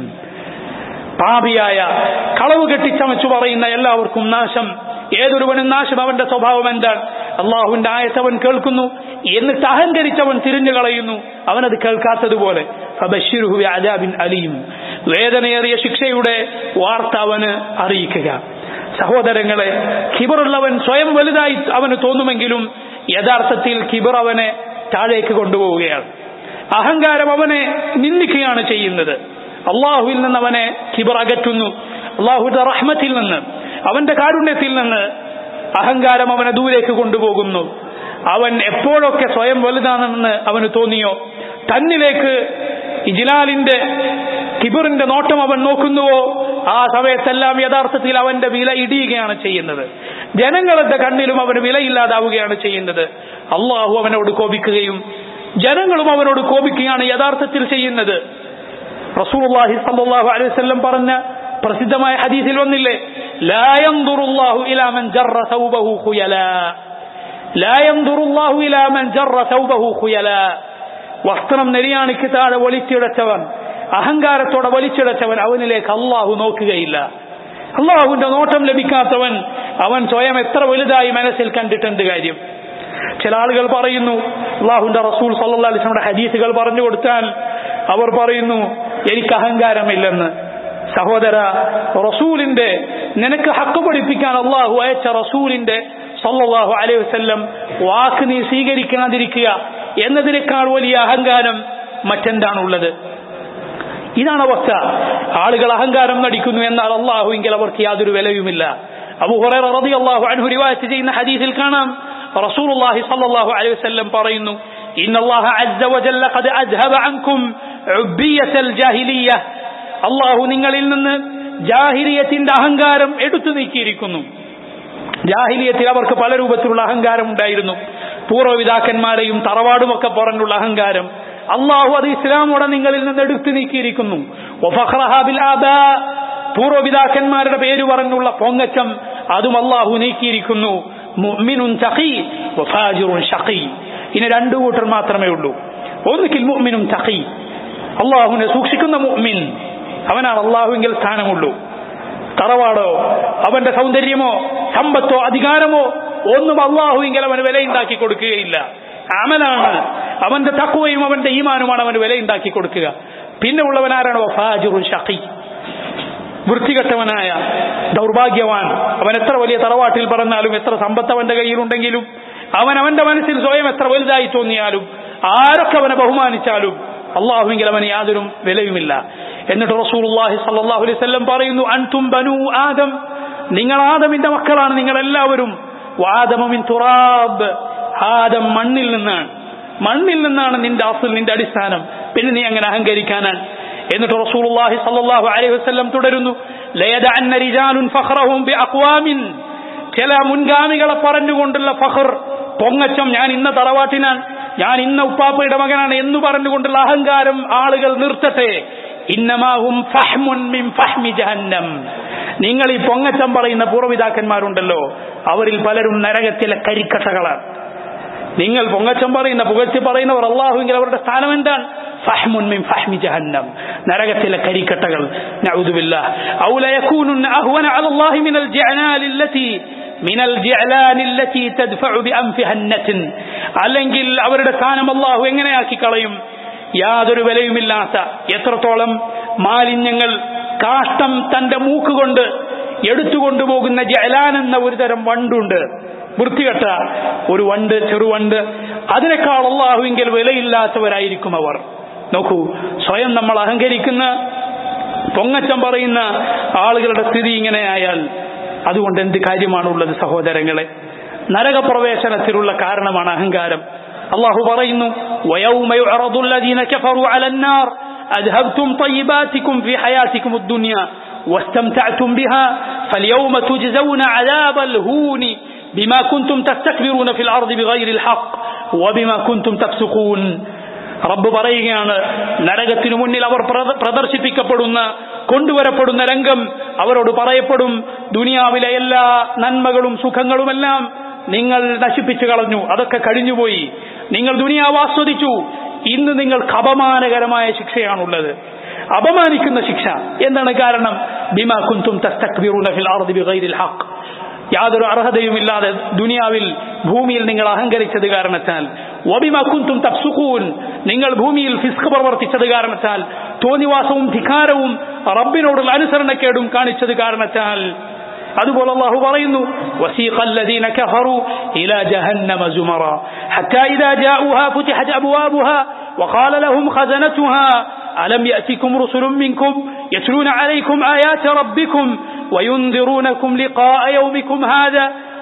പാപിയായ, കളവ് കെട്ടിച്ചമച്ചു പറയുന്ന എല്ലാവർക്കും നാശം. ഏതൊരുവനും നാശം. അവന്റെ സ്വഭാവം എന്താണ്? അള്ളാഹുവിന്റെ ആയത്ത് അവൻ കേൾക്കുന്നു, എന്നിട്ട് അഹങ്കരിച്ചവൻ തിരിഞ്ഞു കളയുന്നു, അവനത് കേൾക്കാത്തതുപോലെ. ഫബശ്ശിർഹു ബിഅദാബിൻ അലീം, വേദനയേറിയ ശിക്ഷയുടെ വാർത്ത അവന് അറിയിക്കുക. സഹോദരങ്ങളെ, കിബറുള്ളവൻ സ്വയം വലുതായി അവന് തോന്നുമെങ്കിലും യഥാർത്ഥത്തിൽ കിബർ അവനെ താഴേക്ക് കൊണ്ടുപോവുകയാണ്. അഹങ്കാരം അവനെ നിന്ദിക്കുകയാണ് ചെയ്യുന്നത്. അള്ളാഹുവിൽ നിന്ന് അവനെ കിബർ അകറ്റുന്നു. അള്ളാഹുവിന്റെ റഹ്മത്തിൽ നിന്ന്, അവന്റെ കാരുണ്യത്തിൽ നിന്ന് അഹങ്കാരം അവനെ ദൂരേക്ക് കൊണ്ടുപോകുന്നു. അവൻ എപ്പോഴൊക്കെ സ്വയം വലുതാണെന്ന് അവന് തോന്നിയോ, തന്നിലേക്ക് ഇജ്ലാലിന്റെ കിബറിന്റെ നോട്ടം അവൻ നോക്കുന്നുവോ, ആ സമയത്തെല്ലാം യഥാർത്ഥത്തിൽ അവന്റെ വില ഇടിയുകയാണ് ചെയ്യുന്നത്. ജനങ്ങളുടെ കണ്ണിലും അവന് വിലയില്ലാതാവുകയാണ് ചെയ്യുന്നത്. അള്ളാഹു അവനോട് കോപിക്കുകയും ജനങ്ങളും അവനോട് കോപിക്കുകയാണ് യഥാർത്ഥത്തിൽ ചെയ്യുന്നത്. റസൂലുള്ളാഹി സ്വല്ലല്ലാഹു അലൈഹി വസല്ലം പറഞ്ഞ പ്രസിദ്ധമായ ഹദീസിൽ വന്നില്ലേ, ലാ യൻദുറുല്ലാഹു ഇലാ മൻ ജറ സൗബഹു ഖുയലാ, ലാ യൻദുറുല്ലാഹു ഇലാ മൻ ജറ സൗബഹു ഖുയലാ. വസ്ത്രം നെരിയാണിക്ക് താഴെ വലിച്ചിടച്ചവൻ, അഹങ്കാരത്തോടെ വലിച്ചിടച്ചവൻ, അവനിലേക്ക് അള്ളാഹു നോക്കുകയില്ല. അള്ളാഹുവിന്റെ നോട്ടം ലഭിക്കാത്തവൻ അവൻ സ്വയം എത്ര വലുതായി മനസ്സിൽ കണ്ടിട്ടെന്ത് കാര്യം? ചില ആളുകൾ പറയുന്നു, അള്ളാഹുവിന്റെ റസൂൽ സല്ലല്ലാഹു അലൈഹി വസല്ലം ഹദീസുകൾ പറഞ്ഞു കൊടുത്താൽ അവർ പറയുന്നു എനിക്ക് അഹങ്കാരമില്ലെന്ന്. സഹോദര, റസൂലിന്റെ നിനക്ക് ഹക്ക് പഠിപ്പിക്കാൻ അള്ളാഹു അയച്ച റസൂലിന്റെ സല്ലല്ലാഹു അലൈഹി വസല്ലം വാക്ക് നീ സ്വീകരിക്കാതിരിക്കുക എന്നതിനേക്കാൾ വലിയ അഹങ്കാരം മറ്റെന്താണുള്ളത്? ഇതാണ് അവസ്ഥ. ആളുകൾ അഹങ്കാരം നടിക്കുന്നു, എന്നാൽ അള്ളാഹുവിങ്കിൽ അവർക്ക് യാതൊരു വിലയുമില്ല. അബൂ ഹുറൈറ റളിയല്ലാഹു അൻഹു റിവായത്ത് ചെയ്യുന്ന ഹദീസിൽ കാണാം, റസൂലുള്ളാഹി സ്വല്ലല്ലാഹു അലൈഹി വസല്ലം പറയുന്നു, ഇന്നല്ലാഹ അസ്സ വജല്ല ഖദ് അദ്ഹബ അൻകും ഉബ്ബിയത്തൽ ജാഹിലിയ്യ, അള്ളാഹു നിങ്ങളിൽ നിന്ന് ജാഹിലിയത്തിന്റെ അഹങ്കാരം എടുത്തു നീക്കിയിരിക്കുന്നു. ജാഹിലിയത്തിൽ അവർക്ക് പല രൂപത്തിലുള്ള അഹങ്കാരം ഉണ്ടായിരുന്നു. പൂർവ്വപിതാക്കന്മാരെയും തറവാടുമൊക്കെ പറഞ്ഞുള്ള അഹങ്കാരം അള്ളാഹു അത് ഇസ്ലാമോടെ നിങ്ങളിൽ നിന്ന് എടുത്തു നീക്കിയിരിക്കുന്നു. പൂർവ്വപിതാക്കന്മാരുടെ പേര് പറഞ്ഞുള്ള പൊങ്ങച്ചം അതും അള്ളാഹു നീക്കിയിരിക്കുന്നു. മുഅ്മിനുൻ തഖി വഫാജിറുൻ ഷഖി. ഇനി രണ്ടു കൂട്ടർ മാത്രമേ ഉള്ളൂ. ഒന്നുകിൽ മുഅ്മിനുൻ തഖി, അള്ളാഹുവിനെ സൂക്ഷിക്കുന്ന മുഅ്മിൻ, അവനാണ് അള്ളാഹുവിൽ സ്ഥാനമുള്ളൂ. തറവാടോ അവന്റെ സൗന്ദര്യമോ സമ്പത്തോ അധികാരമോ ഒന്നും അള്ളാഹുവിൽ അവന് വിലയുണ്ടാക്കി കൊടുക്കുകയില്ല. അമലാണ്, അവന്റെ തഖ്വയും അവന്റെ ഈമാനുമാണ് അവന് വിലയുണ്ടാക്കി കൊടുക്കുക. പിന്നെ ഉള്ളവൻ ആരാണ്? വഫാജിറുൻ ഷഖി, വൃത്തികെട്ടവനായ ദൗർഭാഗ്യവാൻ. അവൻ എത്ര വലിയ തറവാട്ടിൽ പറഞ്ഞാലും എത്ര സമ്പത്ത് അവന്റെ കയ്യിലുണ്ടെങ്കിലും അവൻ അവന്റെ മനസ്സിൽ സ്വയം എത്ര വലുതായി തോന്നിയാലും ആരൊക്കെ അവനെ ബഹുമാനിച്ചാലും അള്ളാഹുവിൽ അവന് യാതൊരു വിലയുമില്ല. എന്നിട്ട് റസൂലുള്ളാഹി സ്വല്ലല്ലാഹു അലൈഹി വസല്ലം പറയുന്നു, അൻതും ബനൂ ആദം, നിങ്ങൾ ആദമിന്റെ മക്കളാണ് നിങ്ങൾ എല്ലാവരും. വആദമു മിൻ തുറാബ്, ആദം മണ്ണിൽ നിന്നാണ്, മണ്ണിൽ നിന്നാണ് നിന്റെ അസ്ൽ, നിന്റെ അടിസ്ഥാനം. പിന്നെ നീ അങ്ങനെ അഹങ്കരിക്കാനാണ്? എന്നിട്ട് റസൂലുള്ളാഹി സ്വല്ലല്ലാഹു അലൈഹി വസല്ലം തുടരുന്നു, ലയദഅന്ന റിജാലുൻ ഫഖറഹും ബിഅഖ്വാമിൻ, ചില മുൻഗാമികളെ പറഞ്ഞുകൊണ്ടുള്ള ഫഖർ, പൊങ്ങച്ചം, ഞാൻ ഇന്ന തറവാട്ടിനാണ്, ഞാൻ ഇന്ന ഉപ്പാപ്പയുടെ മകനാണ് എന്ന് പറഞ്ഞുകൊണ്ടുള്ള അഹങ്കാരം ആളുകൾ നിർത്തട്ടെ. ഇന്നമാഹും ഫഹ്മുൻ മിൻ ഫഹ്മി ജഹന്നം, നിങ്ങൾ ഈ പൊങ്ങച്ചം പറയുന്ന പൂർവ്വപിതാക്കന്മാരുണ്ടല്ലോ അവരിൽ പലരും നരകത്തിലെ കരിക്കട്ടകളാണ്. നിങ്ങൾ പൊങ്ങച്ചം പറയുന്ന പുകഴ്ത്തി പറയുന്നവർ അള്ളാഹുവിൽ അവരുടെ സ്ഥാനം എന്താണ്? ഫഹ്മുൻ മിൻ ഫഹ്മി ജഹന്നം, നരകത്തിലെ കരിക്കട്ടകൾ. നഊദു ബില്ലാഹ്. ഔ ലയകൂനുന്ന അഹ്വന അലല്ലാഹി മിനൽ ജഅനാലി അല്ലതി മിനൽ ജഅലാനി അല്ലതി തദ്ഫഉ ബിഅൻഫിഹ അന്നതൻ, അല്ലെങ്കിൽ അവരുടെ സ്ഥാനം അള്ളാഹു എങ്ങനെയാക്കി കളയും? യാതൊരു വിലയുമില്ലാത്ത എത്രത്തോളം മാലിന്യങ്ങൾ കാഷ്ടം തന്റെ മൂക്കുകൊണ്ട് എടുത്തുകൊണ്ടുപോകുന്ന ജഅലാൻ എന്ന ഒരു തരം വണ്ടുണ്ട്, വൃത്തികെട്ട ഒരു വണ്ട്, ചെറുവണ്ട്. അതിനേക്കാൾ അള്ളാഹുവിൽ വിലയില്ലാത്തവരായിരിക്കും അവർ. നോക്കൂ, സ്വയം നമ്മൾ അഹങ്കരിക്കുന്ന പൊങ്ങച്ചം പറയുന്ന ആളുകളുടെ സ്ഥിതി ഇങ്ങനെയായാൽ അതുകൊണ്ട് എന്ത് കാര്യമാണുള്ളത് സഹോദരങ്ങളെ? നരകപ്രവേശനത്തിലുള്ള കാരണമാണ് അഹങ്കാരം. അള്ളാഹു പറയുന്നു, വയൗമ യുഅറദു അല്ലദീന കഫറു അലന്നാർ അദ്ഹബ്തും തയ്യിബാതികും ഫീ ഹയാതികും അദ്ദുനിയ വസ്തംതഅതും ബിഹാ ഫൽയൗമ തുജ്സൗന അദാബൽ ഹൂനി ബിമാ കുൻതും തസ്തക്ബിറൂന ഫിൽ അർദി ബിഗൈരിൽ ഹഖ് വബിമാ കുൻതും തഫ്സുഖൂൻ. റബ്ബ് പറയുകയാണ്, നരകത്തിനു മുന്നിൽ അവർ പ്രദർശിപ്പിക്കപ്പെടുന്ന, കൊണ്ടുവരപ്പെടുന്ന രംഗം അവരോട് പറയപ്പെടും, ദുനിയാവിലെ എല്ലാ നന്മകളും സുഖങ്ങളുമെല്ലാം നിങ്ങൾ നശിപ്പിച്ചു കളഞ്ഞു, അതൊക്കെ കഴിഞ്ഞുപോയി, നിങ്ങൾ ദുനിയാവ് ആസ്വദിച്ചു, ഇന്ന് നിങ്ങൾക്ക് അപമാനകരമായ ശിക്ഷയാണുള്ളത്. അപമാനിക്കുന്ന ശിക്ഷ. എന്താണ് കാരണം? ബിമാ കുൻതും തസ്തക്ബിറൂന ഫിൽ അർദി ബിഗൈരിൽ ഹഖ്, യാതൊരു അർഹതയുമില്ലാതെ ദുനിയാവിൽ ഭൂമിയിൽ നിങ്ങൾ അഹങ്കരിച്ചത് കാരണത്താൽ. വബിമാ കുൻതും തഫ്സുഖൂൻ, നിങ്ങൾ ഭൂമിയിൽ ഫിസ്ക് പ്രവർത്തിച്ചത് കാരണത്താൽ, തോന്നിവാസവും ധിക്കാരവും റബ്ബിനോടുള്ള അനുസരണക്കേടും കാണിച്ചത് കാരണത്താൽ. അതുപോലെ അല്ലാഹു പറയുന്നു, വസീഖൽ ലദീന കഫറു ഇലാ ജഹന്നമ സുമറ ഹത്താ ഇദാ ജാഊഹാ ഫുതിഹത് അബ്വാബുഹാ വഖാല ലഹും ഖസനതുഹാ അലം യഅതികും റുസുലുൻ മിൻകും യത്ലൂന അലൈക്കും ആയാതി റബ്ബിക്കും വയുൻദിറൂനകും ലിഖാഅ യൗമിക്കും ഹാദാ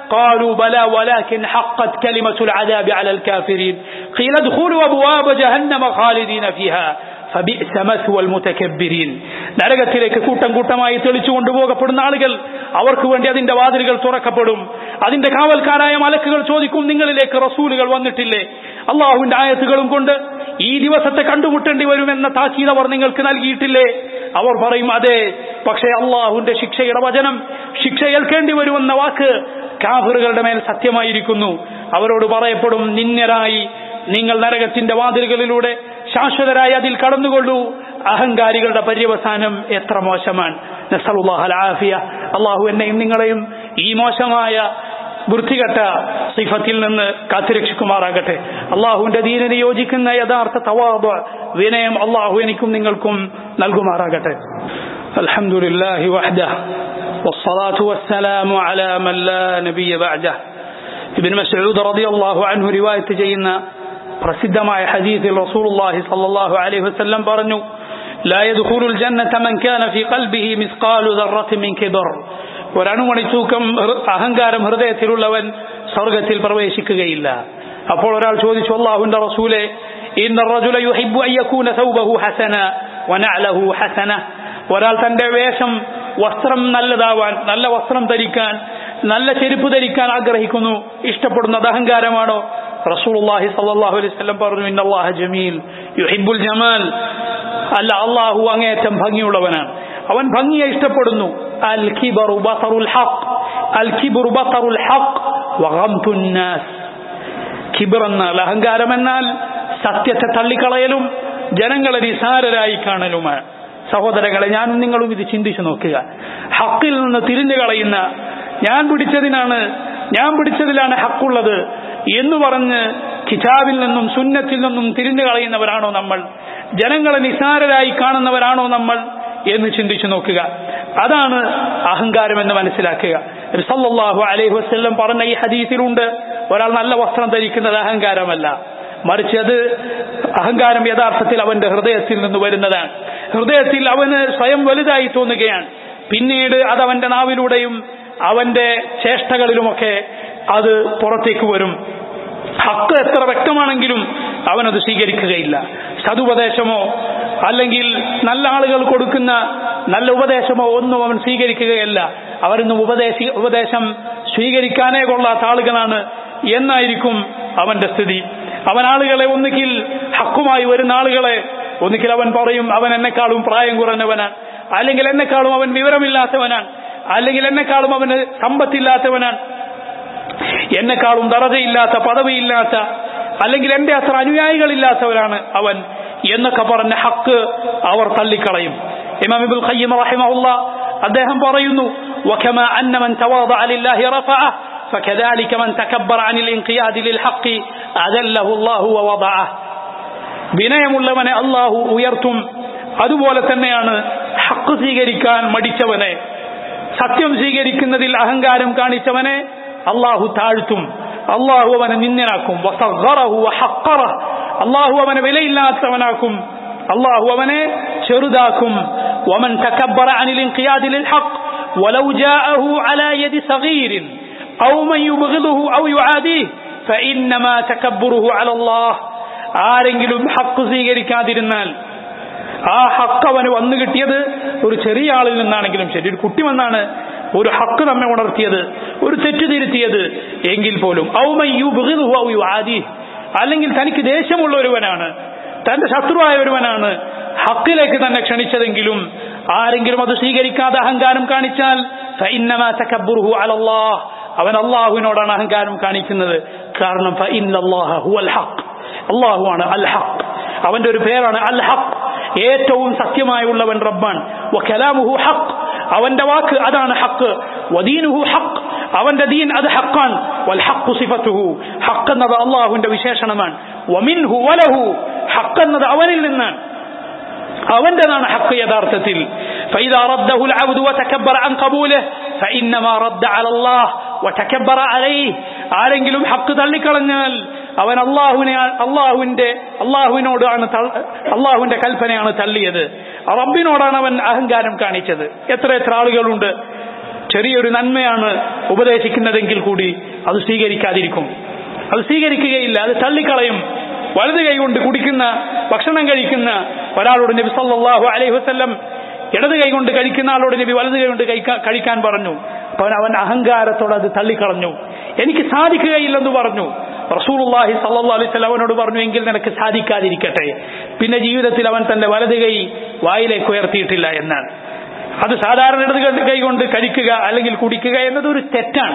قالوا بلى ولكن حقت كلمة العذاب على الكافرين قيل ادخلوا أبواب جهنم خالدين فيها فبئس مثوى المتكبرين. നരകത്തിലേക്ക് കൂട്ടം കൂട്ടമായി തെളിച്ചു കൊണ്ടുപോകപ്പെടുന്ന ആളുകൾ, അവർക്ക് വേണ്ടി അതിന്റെ വാതിലുകൾ തുറക്കപ്പെടും. അതിന്റെ കാവൽക്കാരായ മലക്കുകൾ ചോദിക്കും, നിങ്ങളിലേക്ക് റസൂലുകൾ വന്നിട്ടില്ലേ? അള്ളാഹുവിന്റെ ആയത്തുകളും കൊണ്ട് ഈ ദിവസത്തെ കണ്ടുമുട്ടേണ്ടി വരുമെന്ന താക്കീത് അവർ നിങ്ങൾക്ക് നൽകിയിട്ടില്ലേ? അവർ പറയും, അതെ, പക്ഷേ അള്ളാഹുവിന്റെ ശിക്ഷയുടെ വചനം, ശിക്ഷ ഏൽക്കേണ്ടി വരുമെന്ന വാക്ക് കാഫിറുകളുടെ മേൽ സത്യമായിരിക്കുന്നു. അവരോട് പറയപ്പെടും, നിന്ദരായി നിങ്ങൾ നരകത്തിന്റെ വാതിലുകളിലൂടെ ശാശ്വതരായി അതിൽ കടന്നുകൊള്ളൂ. അഹങ്കാരികളുടെ പര്യവസാനം എത്ര മോശമാണ്. നസ്അലുല്ലാഹൽ ആഫിയ. അള്ളാഹു എന്നെയും നിങ്ങളെയും ഈ മോശമായ വൃത്തികെട്ട സിഫത്തിൽ നിന്ന് കാത്തുരക്ഷിക്കുമാറാകട്ടെ. അള്ളാഹുവിന്റെ ദീനിനെ യോജിക്കുന്ന യഥാർത്ഥ തവാദു, വിനയം അള്ളാഹു എനിക്കും നിങ്ങൾക്കും നൽകുമാറാകട്ടെ. അൽഹംദുലില്ലാഹി വഹ്ദഹു വസ്സലാത്തു വസ്സലാമു അലാ മൻ ലാ നബിയ്യ ബഅദഹു. ഇബ്നു മസ്ഊദ് റളിയല്ലാഹു അൻഹു റിവായത്ത് ചെയ്യുന്ന പ്രസിദ്ധമായ ഹദീസിൽ റസൂലുള്ളാഹി സ്വല്ലല്ലാഹു അലൈഹി വസല്ലം പറഞ്ഞു, ലാ യദ്ഖുലുൽ ജന്നത മൻ കാന ഫീ ഖൽബിഹി മിസ്ഖാലു ദർറത്തിൻ മിൻ കിബർ. ഒരണുമണി തൂക്കം അഹങ്കാരം ഹൃദയത്തിലുള്ളവൻ സ്വർഗ്ഗത്തിൽ പ്രവേശിക്കുകയില്ല. അപ്പോൾ ഒരാൾ ചോദിച്ചു, അല്ലാഹുവിന്റെ റസൂലേ, ഇന്ന റജുല യുഹിബ്ബു അൻ യകൂന സൗബഹു ഹസന വനഅലഹു ഹസന. ഒരാൾ തന്റെ വേഷം, വസ്ത്രം നല്ലതാവാൻ, നല്ല വസ്ത്രം ധരിക്കാൻ, നല്ല ചെരുപ്പ് ധരിക്കാൻ ആഗ്രഹിക്കുന്നു, ഇഷ്ടപ്പെടുന്നത് അഹങ്കാരമാണോ? റസൂലുള്ളാഹി സ്വല്ലല്ലാഹു അലൈഹി വസല്ലം പറഞ്ഞു, ഇന്നല്ലാഹ ജമീൽ യുഹിബ്ബുൽ ജമാൽ. അല്ല, അല്ലാഹു അങ്ങേയറ്റം ഭംഗിയുള്ളവനാണ്, അവൻ ഭംഗിയെ ഇഷ്ടപ്പെടുന്നു. അൽ കിബറു ബസറുൽ ഹഖ്, അൽ കിബറു ബസറുൽ ഹഖ് വഗംതുൻ നാസ്. കിബർ എന്നാൽ, അഹങ്കാരം എന്നാൽ സത്യത്തെ തള്ളിക്കളയലും ജനങ്ങളെ നിസാരരായി കാണലുമാണ്. സഹോദരങ്ങളെ, ഞാനും നിങ്ങളും ഇത് ചിന്തിച്ചു നോക്കുക. ഹക്കിൽ നിന്ന് തിരിഞ്ഞു കളയുന്ന, ഞാൻ പിടിച്ചതിനാണ് ഞാൻ പിടിച്ചതിലാണ് ഹക്കുള്ളത് എന്ന് പറഞ്ഞ് കിതാബിൽ നിന്നും സുന്നത്തിൽ നിന്നും തിരിഞ്ഞു കളയുന്നവരാണോ നമ്മൾ? ജനങ്ങളെ നിസാരരായി കാണുന്നവരാണോ നമ്മൾ എന്ന് ചിന്തിച്ചു നോക്കുക. അതാണ് അഹങ്കാരം എന്ന് മനസ്സിലാക്കുക. നബി സല്ലല്ലാഹു അലൈഹി വസല്ലം പറഞ്ഞ ഈ ഹദീസിലുണ്ട്, ഒരാൾ നല്ല വസ്ത്രം ധരിക്കുന്നത് അഹങ്കാരമല്ല, മറിച്ച് അത് അഹങ്കാരം യഥാർത്ഥത്തിൽ അവന്റെ ഹൃദയത്തിൽ നിന്ന് വരുന്നതാണ്. ഹൃദയത്തിൽ അവന് സ്വയം വലുതായി തോന്നുകയാണ്. പിന്നീട് അത് അവന്റെ നാവിലൂടെയും അവന്റെ ചേഷ്ടകളിലുമൊക്കെ അത് പുറത്തേക്ക് വരും. ഹക്ക് എത്ര വ്യക്തമാണെങ്കിലും അവനത് സ്വീകരിക്കുകയില്ല. സതുപദേശമോ അല്ലെങ്കിൽ നല്ല ആളുകൾ കൊടുക്കുന്ന നല്ല ഉപദേശമോ ഒന്നും അവൻ സ്വീകരിക്കുകയല്ല. അവരൊന്നും ഉപദേശി ഉപദേശം സ്വീകരിക്കാനേ കൊള്ളാത്ത ആളുകളാണ് എന്നായിരിക്കും അവന്റെ സ്ഥിതി. അവൻ ആളുകളെ ഒന്നുകിൽ ഹക്കുമായി വരുന്ന ആളുകളെ ഒന്നുകിൽ അവൻ പറയും, അവൻ എന്നെക്കാളും പ്രായം കുറഞ്ഞവനാണ്, അല്ലെങ്കിൽ എന്നെക്കാളും അവൻ വിവരമില്ലാത്തവനാണ്, അല്ലെങ്കിൽ എന്നെക്കാളും അവന് സമ്പത്തില്ലാത്തവനാണ്, എന്നെക്കാളും ദറജയില്ലാത്ത, പദവിയില്ലാത്ത, അല്ലെങ്കിൽ എന്റെ അത്ര അനുയായികളില്ലാത്തവരാണ് അവൻ എന്നൊക്കെ പറഞ്ഞ ഹക്ക് അവർ തള്ളിക്കളയും. ഇമാം ഇബ്നുൽ ഖയ്യിം റഹിമഹുല്ലാഹ് അദ്ദേഹം പറയുന്നു, വകമാ അന്ന മൻ തവാദഅ ലില്ലാഹി റഫഅ ഫകദാലിക മൻ തകബ്ബറ അനിൽ ഇൻഖിയാദി ലിൽ ഹഖ് അദല്ലഹു അല്ലാഹു വവദഅ. വിനയമുള്ളവനെ അല്ലാഹു ഉയർത്തും, അതുപോലെ തന്നെയാണ് ഹക്ക് സ്വീകരിക്കാൻ മടിച്ചവനെ, സത്യം സ്വീകരിക്കുന്നതിൽ അഹങ്കാരം കാണിച്ചവനെ അല്ലാഹു താഴ്ത്തും, അല്ലാഹു അവനെ നിന്ദനാക്കും. വസഗ്ഗറഹു വഹഖറഹു, അല്ലാഹു അവനെ വിലയില്ലാത്തവനാക്കും, അല്ലാഹു അവനെ ചെറുതാക്കും. വമൻ തകബ്ബറ അനിൽ ഇൻഖിയാദി ലിൽ ഹഖ് വലൗ ജാഅഹു അലാ യദി സഗീരിൻ ഔ മൻ യുബ്ഗിദുഹു ഔ യുആദിഹി ഫഇന്നമാ തകബ്ബുറുഹു അലല്ലാഹ്. ആരെങ്കിലും ഹക്ക് സ്വീകരിക്കാതിരുന്നാൽ, ആ ഹക്ക് അവന് വന്നു കിട്ടിയത് ഒരു ചെറിയ ആളിൽ നിന്നാണെങ്കിലും ശരി, ഒരു കുട്ടി വന്നാണ് ഒരു ഹക്ക് നമ്മെ ഉണർത്തിയത്, ഒരു തെറ്റ് തിരുത്തിയത് എങ്കിൽ പോലും, ഔ മൻ യുബ്ഗിദുഹു ഔ യുആദിഹി, അല്ലെങ്കിൽ തനിക്ക് ദേഷ്യമുള്ള ഒരുവനാണ്, തന്റെ ശത്രുവായ ഒരുവനാണ് ഹക്കിലേക്ക് തന്നെ ക്ഷണിച്ചതെങ്കിലും ആരെങ്കിലും അത് സ്വീകരിക്കാതെ അഹങ്കാരം കാണിച്ചാൽ ഫഇന്നമാ തകബ്ബുറുഹു അലല്ലാഹ്, അവൻ അല്ലാഹുവിനോടാണ് അഹങ്കാരം കാണിക്കുന്നത്. കാരണം ഫഇന്നല്ലാഹ ഹുവൽ ഹഖ്, അല്ലാഹുവാണ് അൽ ഹഖ്, അവന്റെ ഒരു പേരാണ് അൽ ഹഖ്, ഏറ്റവും സത്യമായുള്ളവൻ റബ്ബാൻ. വകലാമുഹു ഹഖ്, അവന്റെ വാക്ക് അതാണ് ഹഖ്. വദീനുഹു ഹഖ്, അവന്റെ ദീൻ അത് ഹഖാൻ. വൽ ഹഖ് സിഫത്തുഹു, ഹഖ് എന്നത് അല്ലാഹുവിന്റെ വിശേഷണമാണ്. വമിൻഹു വലഹു, ഹഖ് എന്നത് അവനിൽ നിന്നാണ്, അവന്റേതാണ് ഹഖ് യഥാർത്ഥത്തിൽ. فإذا رده العبد وتكبر عن قبوله فإنما رد على الله وتكبر عليه. ആരെങ്കിലും ഹഖ് തള്ളിക്കളഞ്ഞാൽ അവൻ അല്ലാഹുവിനെ അല്ലാഹുവിന്റെ അല്ലാഹുവിനോടാണ് അല്ലാഹുവിന്റെ കൽപ്പനയാണ് തള്ളിയത്, റബ്ബിനോടാണ് അവൻ അഹങ്കാരം കാണിച്ചത്. എത്ര എത്ര ആളുകളുണ്ട്, ചെറിയൊരു നന്മയാണ് ഉപദേശിക്കുന്നതെങ്കിൽ കൂടി അത് സ്വീകരിക്കാതിരിക്കും, അത് സ്വീകരിക്കുകയില്ല, അത് തള്ളിക്കളയും. വലത് കൈകൊണ്ട് കുടിക്കുന്ന, ഭക്ഷണം കഴിക്കുന്ന ഒരാളോട് നബി സല്ലല്ലാഹു അലൈഹി വസല്ലം ഇടത് കൈകൊണ്ട് കഴിക്കുന്ന ആളോട് നബി വലത് കൈകൊണ്ട് കഴിക്കാൻ പറഞ്ഞു. അപ്പോൾ അവൻ അഹങ്കാരത്തോടെ അത് തള്ളിക്കളഞ്ഞു. എനിക്ക് സാധിക്കുകയില്ലെന്ന് പറഞ്ഞു. റസൂലുള്ളാഹി സ്വല്ലല്ലാഹു അലൈഹി വസല്ലം അവനോട് പറഞ്ഞു, എങ്കിൽ നിനക്ക് സാധിക്കാതിരിക്കട്ടെ. പിന്നെ ജീവിതത്തിൽ അവൻ തന്റെ വലത് കൈ വായിലേക്ക് ഉയർത്തിയിട്ടില്ല എന്നാണ്. അത് സാധാരണ ഇടത് കൈ കൊണ്ട് കഴിക്കുക അല്ലെങ്കിൽ കുടിക്കുക എന്നത് ഒരു തെറ്റാണ്.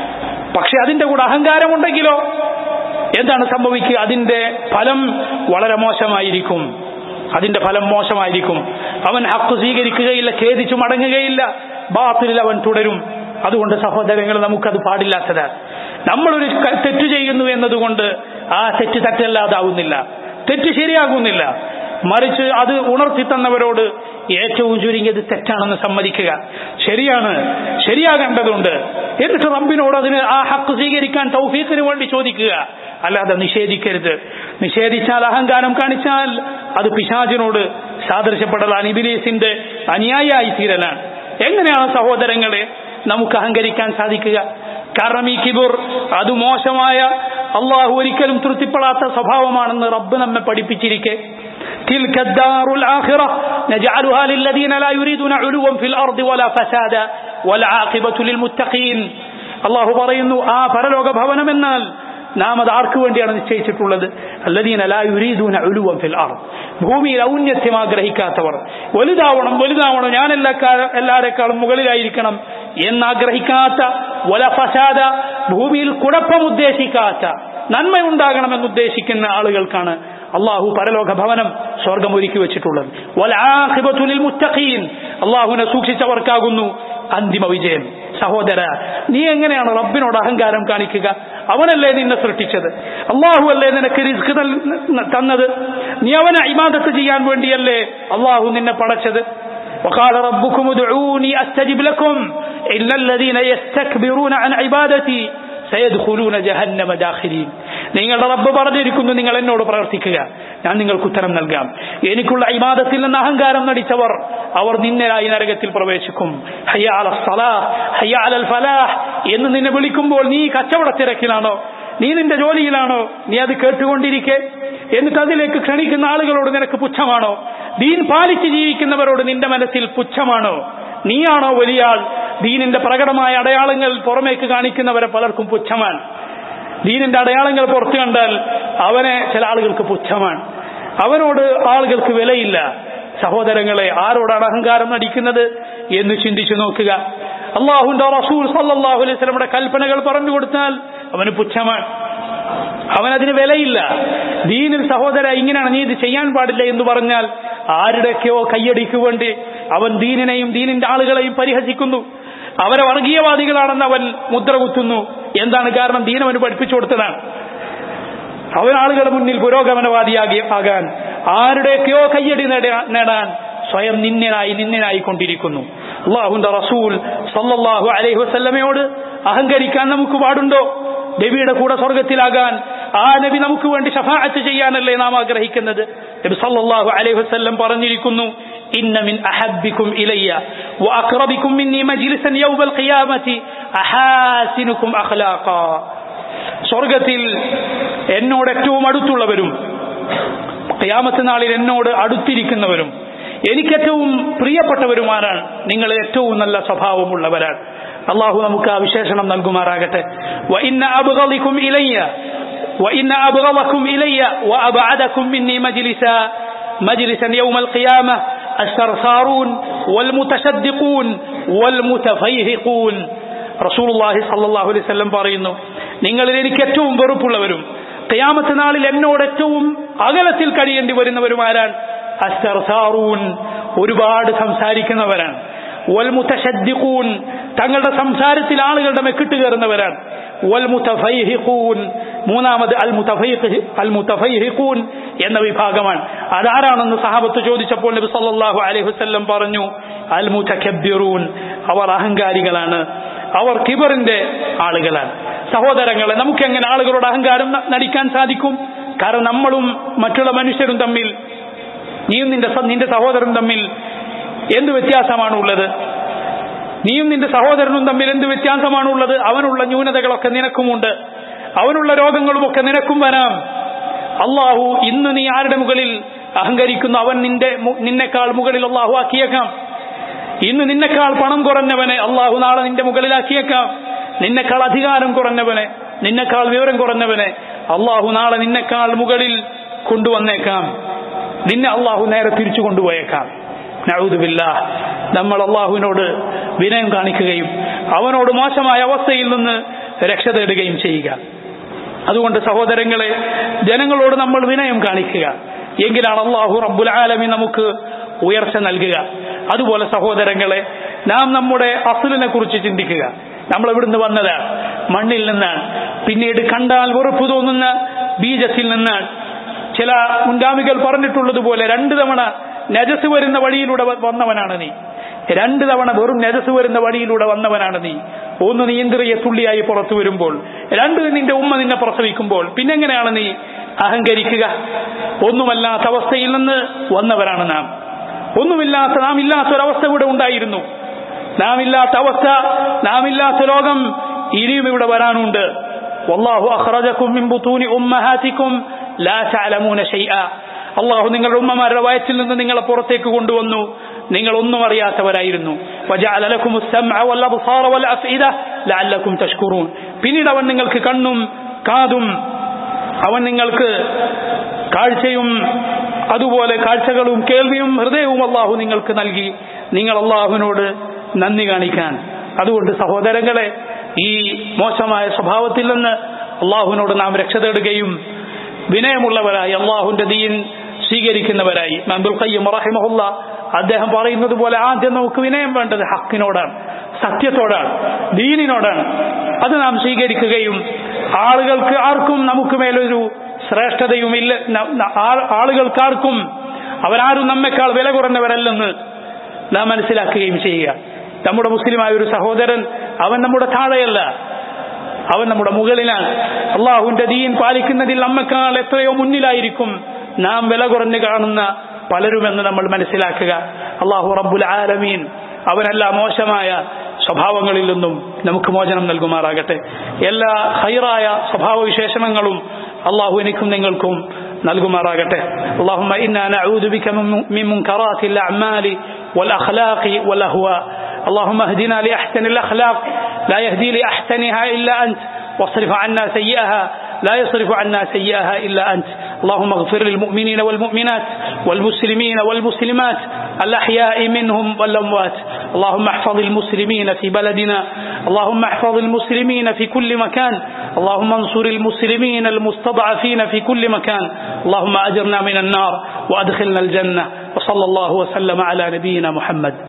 പക്ഷെ അതിന്റെ കൂടെ അഹങ്കാരമുണ്ടെങ്കിലോ എന്താണ് സംഭവിക്കുക? അതിന്റെ ഫലം വളരെ മോശമായിരിക്കും. അതിന്റെ ഫലം മോശമായിരിക്കും. അവൻ ഹഖ് സ്വീകരിക്കുകയില്ല, ഖേദിച്ചു മടങ്ങുകയില്ല, ബാത്തിലിൽ അവൻ തുടരും. അതുകൊണ്ട് സഹോദരങ്ങൾ, നമുക്കത് പാടില്ലാത്തതാണ്. നമ്മളൊരു തെറ്റ് ചെയ്യുന്നു എന്നതുകൊണ്ട് ആ തെറ്റ് തെറ്റല്ലാതാവുന്നില്ല, തെറ്റ് ശരിയാകുന്നില്ല. മറിച്ച് അത് ഉണർത്തി തന്നവരോട് ഏറ്റവും ചുരുങ്ങിയത് തെറ്റാണെന്ന് സമ്മതിക്കുക. ശരിയാണ്, ശരിയാകേണ്ടതുണ്ട്. എന്നിട്ട് റബ്ബിനോട് അതിന് ആ ഹഖ് സ്വീകരിക്കാൻ തൗഫീഖിന് വേണ്ടി ചോദിക്കുക, അല്ലാതെ നിഷേധിക്കരുത്. നിഷേധിച്ചാൽ, അഹങ്കാരം കാണിച്ചാൽ അത് പിശാചിനോട് സാദൃശ്യപ്പെടലാണ്, ഇബ്ലീസിന്റെ അനുയായിയായി തീരലാണ്. എങ്ങനെയാണ് സഹോദരങ്ങളെ നമുക്ക് അഹങ്കരിക്കാൻ സാധിക്കുക? കാരണം ഈ കിബുർ അത് മോശമായ, അള്ളാഹു ഒരിക്കലും തൃപ്തിപ്പെടാത്ത സ്വഭാവമാണെന്ന് റബ്ബ് നമ്മെ പഠിപ്പിച്ചിരിക്കെ, تلك الدار الآخرة نجعلها للذين لا يريدون علوا في الأرض ولا فسادا والعاقبة للمتقين. അള്ളാഹു പറയുന്നു, ആ പരലോക ഭവനം എന്നാൽ നാം അത് ആർക്ക് വേണ്ടിയാണ് നിശ്ചയിച്ചിട്ടുള്ളത്? അല്ലദീന ലാ യുരീദൂന ഉലുവൻ ഫിൽ അർദ്, ഭൂമിയിൽ ഔന്നത്യം ആഗ്രഹിക്കാത്തവർ, വലുതാവണം വലുതാവണം ഞാൻ എല്ലാ എല്ലാരെക്കാളും മുകളിലായിരിക്കണം എന്നാഗ്രഹിക്കാത്ത, വല ഫസാദ, ഭൂമിയിൽ കുഴപ്പം ഉദ്ദേശിക്കാത്ത, നന്മ ഉണ്ടാകണമെന്നുദ്ദേശിക്കുന്ന ആളുകൾക്കാണ് അള്ളാഹു പരലോക ഭവനം സ്വർഗം ഒരുക്കി വെച്ചിട്ടുള്ളത്. വൽ ആഖിബത്തു ലിൽ മുത്തഖീൻ, അള്ളാഹുവിനെ സൂക്ഷിച്ചവർക്കാകുന്നു അന്തിമ വിജയം. സഹോദര, നീ എങ്ങനെയാണ് റബ്ബിനോട് അഹങ്കാരം കാണിക്കുക? അവനല്ലേ നിന്നെ സൃഷ്ടിച്ചത്, അള്ളാഹു അല്ലേ നിനക്ക് റിസ്ക് തന്നത്, നീ അവനെ ഇബാദത്ത് ചെയ്യാൻ വേണ്ടിയല്ലേ അള്ളാഹു നിന്നെ പടച്ചത്. وقال ربكم ادعوني استجب لكم ان الذين يستكبرون عن عبادتي سيدخلون جهنم داخلين. നിങ്ങളുടെ റബ്ബ് പറഞ്ഞിരിക്കുന്നു, നിങ്ങൾ എന്നോട് പ്രവർത്തിക്കുക, ഞാൻ നിങ്ങൾക്ക് ഉത്തരം നൽകാം. എനിക്കുള്ള ഇബാദത്തിൽ നിന്ന് അഹങ്കാരം നടിച്ചവർ അവർ നിന്നരായി നരകത്തിൽ പ്രവേശിക്കും. ഹയ്യ അലൽ സലാഹ് ഹയ്യ അലൽ ഫലാഹ് എന്ന് നിന്നെ വിളിക്കുമ്പോൾ നീ കച്ചവട തിരക്കിലാണോ, നീ നിന്റെ ജോലിയിലാണോ, നീ അത് കേട്ടുകൊണ്ടിരിക്കെ എന്നിട്ട് അതിലേക്ക് ക്ഷണിക്കുന്ന ആളുകളോട് നിനക്ക് പുച്ഛമാണോ? ദീൻ പാലിച്ച് ജീവിക്കുന്നവരോട് നിന്റെ മനസ്സിൽ പുച്ഛമാണോ? നീയാണോ വലിയ ആൾ? ദീനിന്റെ പ്രകടമായ അടയാളങ്ങൾ പുറമേക്ക് കാണിക്കുന്നവരെ പലർക്കും പുച്ഛമാണ്. ദീനിന്റെ അടയാളങ്ങൾ പുറത്തു കണ്ടാൽ അവനെ ചില ആളുകൾക്ക് പുച്ഛമാണ്, അവനോട് ആളുകൾക്ക് വിലയില്ല. സഹോദരങ്ങളെ, ആരോടാണ് അഹങ്കാരം നടിക്കുന്നത് എന്ന് ചിന്തിച്ചു നോക്കുക. അള്ളാഹുവിന്റെ റസൂൽ സല്ലല്ലാഹു അലൈഹി വസല്ലമയുടെ കൽപ്പനകൾ പറഞ്ഞു കൊടുത്താൽ അവന് പുച്ഛമാണ്, അവനതിന് വിലയില്ല. ദീനിൽ സഹോദര ഇങ്ങനെയാണ്, നീ ഇത് ചെയ്യാൻ പാടില്ല എന്ന് പറഞ്ഞാൽ ആരുടെയൊക്കെയോ കയ്യടിക്ക് വേണ്ടി അവൻ ദീനിനെയും ദീനിന്റെ ആളുകളെയും പരിഹസിക്കുന്നു. അവരെ വർഗീയവാദികളാണെന്ന് അവൻ മുദ്ര കുത്തുന്നു. എന്താണ് കാരണം? ദീൻ അവന് പഠിപ്പിച്ചു കൊടുത്തതാണ്. അവൻ ആളുകളുടെ മുന്നിൽ പുരോഗമനവാദിയാകി ആകാൻ, ആരുടെയൊക്കെയോ കയ്യടി നേടാൻ സ്വയം നിന്ദനായി നിന്ദനായി കൊണ്ടിരിക്കുന്നു. അല്ലാഹുവിന്റെ റസൂൽ സല്ലല്ലാഹു അലൈഹി വസല്ലമയോട് അഹങ്കരിക്കാൻ നമുക്ക് പാടുണ്ടോ? നബിയുടെ കൂടെ സ്വർഗത്തിലാകാൻ ആ നബി നമുക്ക് വേണ്ടി ശഫാഅത്ത് ചെയ്യാനല്ലേ നാം ആഗ്രഹിക്കുന്നത്? നബി സല്ലല്ലാഹു അലൈഹി വസല്ലം പറഞ്ഞിരിക്കുന്നു, ഇന്ന മിൻ അഹബ്ബികും ഇലയ്യ വഅഖറബികും മിന്നി മജ്ലിസൻ യൗമൽ ഖിയാമത്തി അഹാസിനുകും അഖ്ലാഖാ. സ്വർഗത്തിൽ എന്നോട് ഏറ്റവും അടുത്തുള്ളവരും ഖിയാമത്ത് നാളിൽ എന്നോട് അടുത്തിരിക്കുന്നവരും എനിക്ക് ഏറ്റവും പ്രിയപ്പെട്ടവരുമാരാണ് നിങ്ങൾ ഏറ്റവും നല്ല സ്വഭാവമുള്ളവരാണ്. അള്ളാഹു നമുക്ക് ആ വിശേഷണം നൽകുമാറാകട്ടെ. വഇന്ന അബ്ഗളികും ഇലയ്യ വഇന്ന അബ്ഗളകും ഇലയ്യ വഅബഅദകും മിന്നി മജ്ലിസ മജ്ലിസൻ യൗമൽ ഖിയാമ അസ്സർസാറൂൻ വൽമുതശദ്ദിഖൂൻ വൽമുതഫൈഹിഖൂൻ. റസൂലുള്ളാഹി സ്വല്ലല്ലാഹു അലൈഹി വസല്ലം പറയുന്നു, നിങ്ങളിൽ എനിക്ക് ഏറ്റവും വെറുപ്പുള്ളവരും ഖിയാമത്ത് നാളിൽ എന്നോട് ഏറ്റവും അകലത്തിൽ കഴിയേണ്ടി വരുന്നവരുമാരാണ് അസ്സർസാറൂൻ, ഒരുപാട് സംസാരിക്കുന്നവരാണ്. വൽമുതശദ്ദിഖൂൻ, തങ്ങളുടെ സംസാരത്തിൽ ആളുകളുടെ മെക്കിട്ട് കയറുന്നവരാണ്. വൽമുതഫൈഹിഖൂൻ, മൂന്നാമത് അൽ മുതഫൈഖ് അൽ മുതഫൈഹിഖൂൻ എന്ന വിഭാഗമാണ്. അതാരാണെന്ന് സഹാബത്ത് ചോദിച്ചപ്പോൾ നബി സല്ലല്ലാഹു അലൈഹി വസല്ലം പറഞ്ഞു, അൽ മുതകബ്ബിറൂൻ, അവർ അഹങ്കാരികളാണ്, അവർ കിബറിന്റെ ആളുകളാണ്. സഹോദരങ്ങളെ, നമുക്ക് എങ്ങനെ ആളുകളോട് അഹങ്കാരം നടിക്കാൻ സാധിക്കും? കാരണം നമ്മളും മറ്റുള്ള മനുഷ്യരും തമ്മിൽ, നീയും നിന്റെ നിന്റെ സഹോദരൻ തമ്മിൽ എന്ത് വ്യത്യാസമാണ് ഉള്ളത്? നീയും നിന്റെ സഹോദരനും തമ്മിൽ എന്ത് വ്യത്യാസമാണുള്ളത്? അവനുള്ള ന്യൂനതകളൊക്കെ നിനക്കുമുണ്ട്, അവനുള്ള രോഗങ്ങളുമൊക്കെ നിനക്കും വരാം. അള്ളാഹു ഇന്ന് നീ ആരുടെ മുകളിൽ അഹങ്കരിക്കുന്നു, അവൻ നിന്റെ നിന്നെക്കാൾ മുകളിൽ അള്ളാഹു ആക്കിയേക്കാം. ഇന്ന് നിന്നെക്കാൾ പണം കുറഞ്ഞവനെ അള്ളാഹു നാളെ നിന്റെ മുകളിലാക്കിയേക്കാം. നിന്നെക്കാൾ അധികാരം കുറഞ്ഞവനെ, നിന്നെക്കാൾ വിവരം കുറഞ്ഞവനെ അള്ളാഹു നാളെ നിന്നെക്കാൾ മുകളിൽ കൊണ്ടുവന്നേക്കാം. നിന്നെ അള്ളാഹു നേരെ തിരിച്ചു കൊണ്ടുപോയേക്കാം. നഊദു ബില്ലാഹ്. നമ്മൾ അള്ളാഹുവിനോട് വിനയം കാണിക്കുകയും അവനോട് മോശമായ അവസ്ഥയിൽ നിന്ന് രക്ഷ തേടുകയും ചെയ്യുക. അതുകൊണ്ട് സഹോദരങ്ങളെ, ജനങ്ങളോട് നമ്മൾ വിനയം കാണിക്കുക, എങ്കിലാണ് അള്ളാഹു റബ്ബുൽ ആലമീൻ നമുക്ക് ഉയർച്ച നൽകുക. അതുപോലെ സഹോദരങ്ങളെ, നാം നമ്മുടെ അസ്ലിനെ കുറിച്ച് ചിന്തിക്കുക. നമ്മൾ എവിടുന്ന് വന്നതാണ്? മണ്ണിൽ നിന്നാണ്. പിന്നീട് കണ്ടാൽ വെറുപ്പ് തോന്നുന്ന ബീജത്തിൽ നിന്നാണ്. ചില മുൻഗാമികൾ പറഞ്ഞിട്ടുള്ളതുപോലെ രണ്ടു തവണ നജസ് വരുന്ന വഴിയിലൂടെ വന്നവനാണ് നീ. രണ്ടു തവണ വെറും നജസ് വരുന്ന വഴിയിലൂടെ വന്നവനാണ് നീ. ഒന്ന് നീ ഇന്ദ്രിയ തുള്ളിയായി പുറത്തു വരുമ്പോൾ, രണ്ട് നിന്റെ ഉമ്മ നിന്നെ പ്രസവിക്കുമ്പോൾ. പിന്നെങ്ങനെയാണ് നീ അഹങ്കരിക്കുക? ഒന്നുമല്ലാത്ത അവസ്ഥയിൽ നിന്ന് വന്നവരാണ് നാം. ഒന്നുമില്ലാത്ത നാം ഇല്ലാത്തൊരവസ്ഥ ഇവിടെ ഉണ്ടായിരുന്നു. നാം ഇല്ലാത്ത അവസ്ഥ, നാം ഇല്ലാത്ത ലോകം ഇനിയും ഇവിടെ വരാനുണ്ട്. വല്ലാഹു അഖ്റജകും മിൻ ബുതൂനി ഉമ്മഹാതികും ലാ തഅലമൂന ശൈആ. അള്ളാഹു നിങ്ങളുടെ ഉമ്മമാരുടെ വയറ്റിൽ നിന്ന് നിങ്ങളെ പുറത്തേക്ക് കൊണ്ടുവന്നു, നിങ്ങൾ ഒന്നും അറിയാത്തവരായിരുന്നു. വജഅല ലക്കുമുസ് സമഅ വൽ അബ്സാറ വൽ അഫ്ഇദ ലഅല്ലകും തഷ്കുറൂൻ. പിന്നീട് അവൻ നിങ്ങൾക്ക് കണ്ണും കാതും, അവൻ നിങ്ങൾക്ക് കാഴ്ചയും അതുപോലെ കാഴ്ചകളും കേൾവിയും ഹൃദയവും അള്ളാഹു നിങ്ങൾക്ക് നൽകി, നിങ്ങൾ അള്ളാഹുവിനോട് നന്ദി കാണിക്കാൻ. അതുകൊണ്ട് സഹോദരങ്ങളെ, ഈ മോശമായ സ്വഭാവത്തിൽ നിന്ന് അള്ളാഹുവിനോട് നാം രക്ഷ തേടുകയും വിനയമുള്ളവരായി അള്ളാഹുവിന്റെ ദീൻ സ്വീകരിക്കുന്നവരായി. ഇബ്നുൽ ഖയ്യിം റഹിമഹുല്ലാഹ് അദ്ദേഹം പറയുന്നത് പോലെ ആദ്യം നമുക്ക് വിനയം വേണ്ടത് ഹക്കിനോടാണ്, സത്യത്തോടാണ്, ദീനിനോടാണ്. അത് നാം സ്വീകരിക്കുകയും ആളുകൾക്ക് ആർക്കും നമുക്ക് മേലൊരു ശ്രേഷ്ഠതയുമില്ല, ആളുകൾക്കാർക്കും അവരാരും നമ്മെക്കാൾ വില കുറഞ്ഞവരല്ലെന്ന് നാം മനസ്സിലാക്കുകയും ചെയ്യുക. നമ്മുടെ മുസ്ലിമായ ഒരു സഹോദരൻ അവൻ നമ്മുടെ താഴെയല്ല, അവൻ നമ്മുടെ മുകളിലാണ്. അള്ളാഹുവിന്റെ ദീൻ പാലിക്കുന്നതിൽ നമ്മെക്കാൾ എത്രയോ മുന്നിലായിരിക്കും നാം വില കുറഞ്ഞു കാണുന്ന പലരുമെന്ന് നമ്മൾ മനസ്സിലാക്കുക. അള്ളാഹു റബ്ബുൽ ആലമീൻ അവനല്ല മോശമായ സ്വഭാവങ്ങളിൽ നിന്നും നമുക്ക് മോചനം നൽകുമാറാകട്ടെ. എല്ലാ ഖൈറായ സ്വഭാവ വിശേഷണങ്ങളും അള്ളാഹു എനിക്കും നിങ്ങൾക്കും നൽകുമാറാകട്ടെ. اللهم إنا نعوذ بك من منكرات الأعمال والأخلاق والأهواء. اللهم اهدنا لأحسن الأخلاق لا يهدي لأحسنها إلا أنت، واصرف عنا سيئها لا يصرف عنا سيئها إلا أنت. اللهم اغفر للمؤمنين والمؤمنات والمسلمين والمسلمات الأحياء منهم والأموات. اللهم احفظ المسلمين في بلدنا، اللهم احفظ المسلمين في كل مكان، اللهم انصر المسلمين المستضعفين في كل مكان. اللهم أجرنا من النار وأدخلنا الجنة. وصلى الله وسلم على نبينا محمد.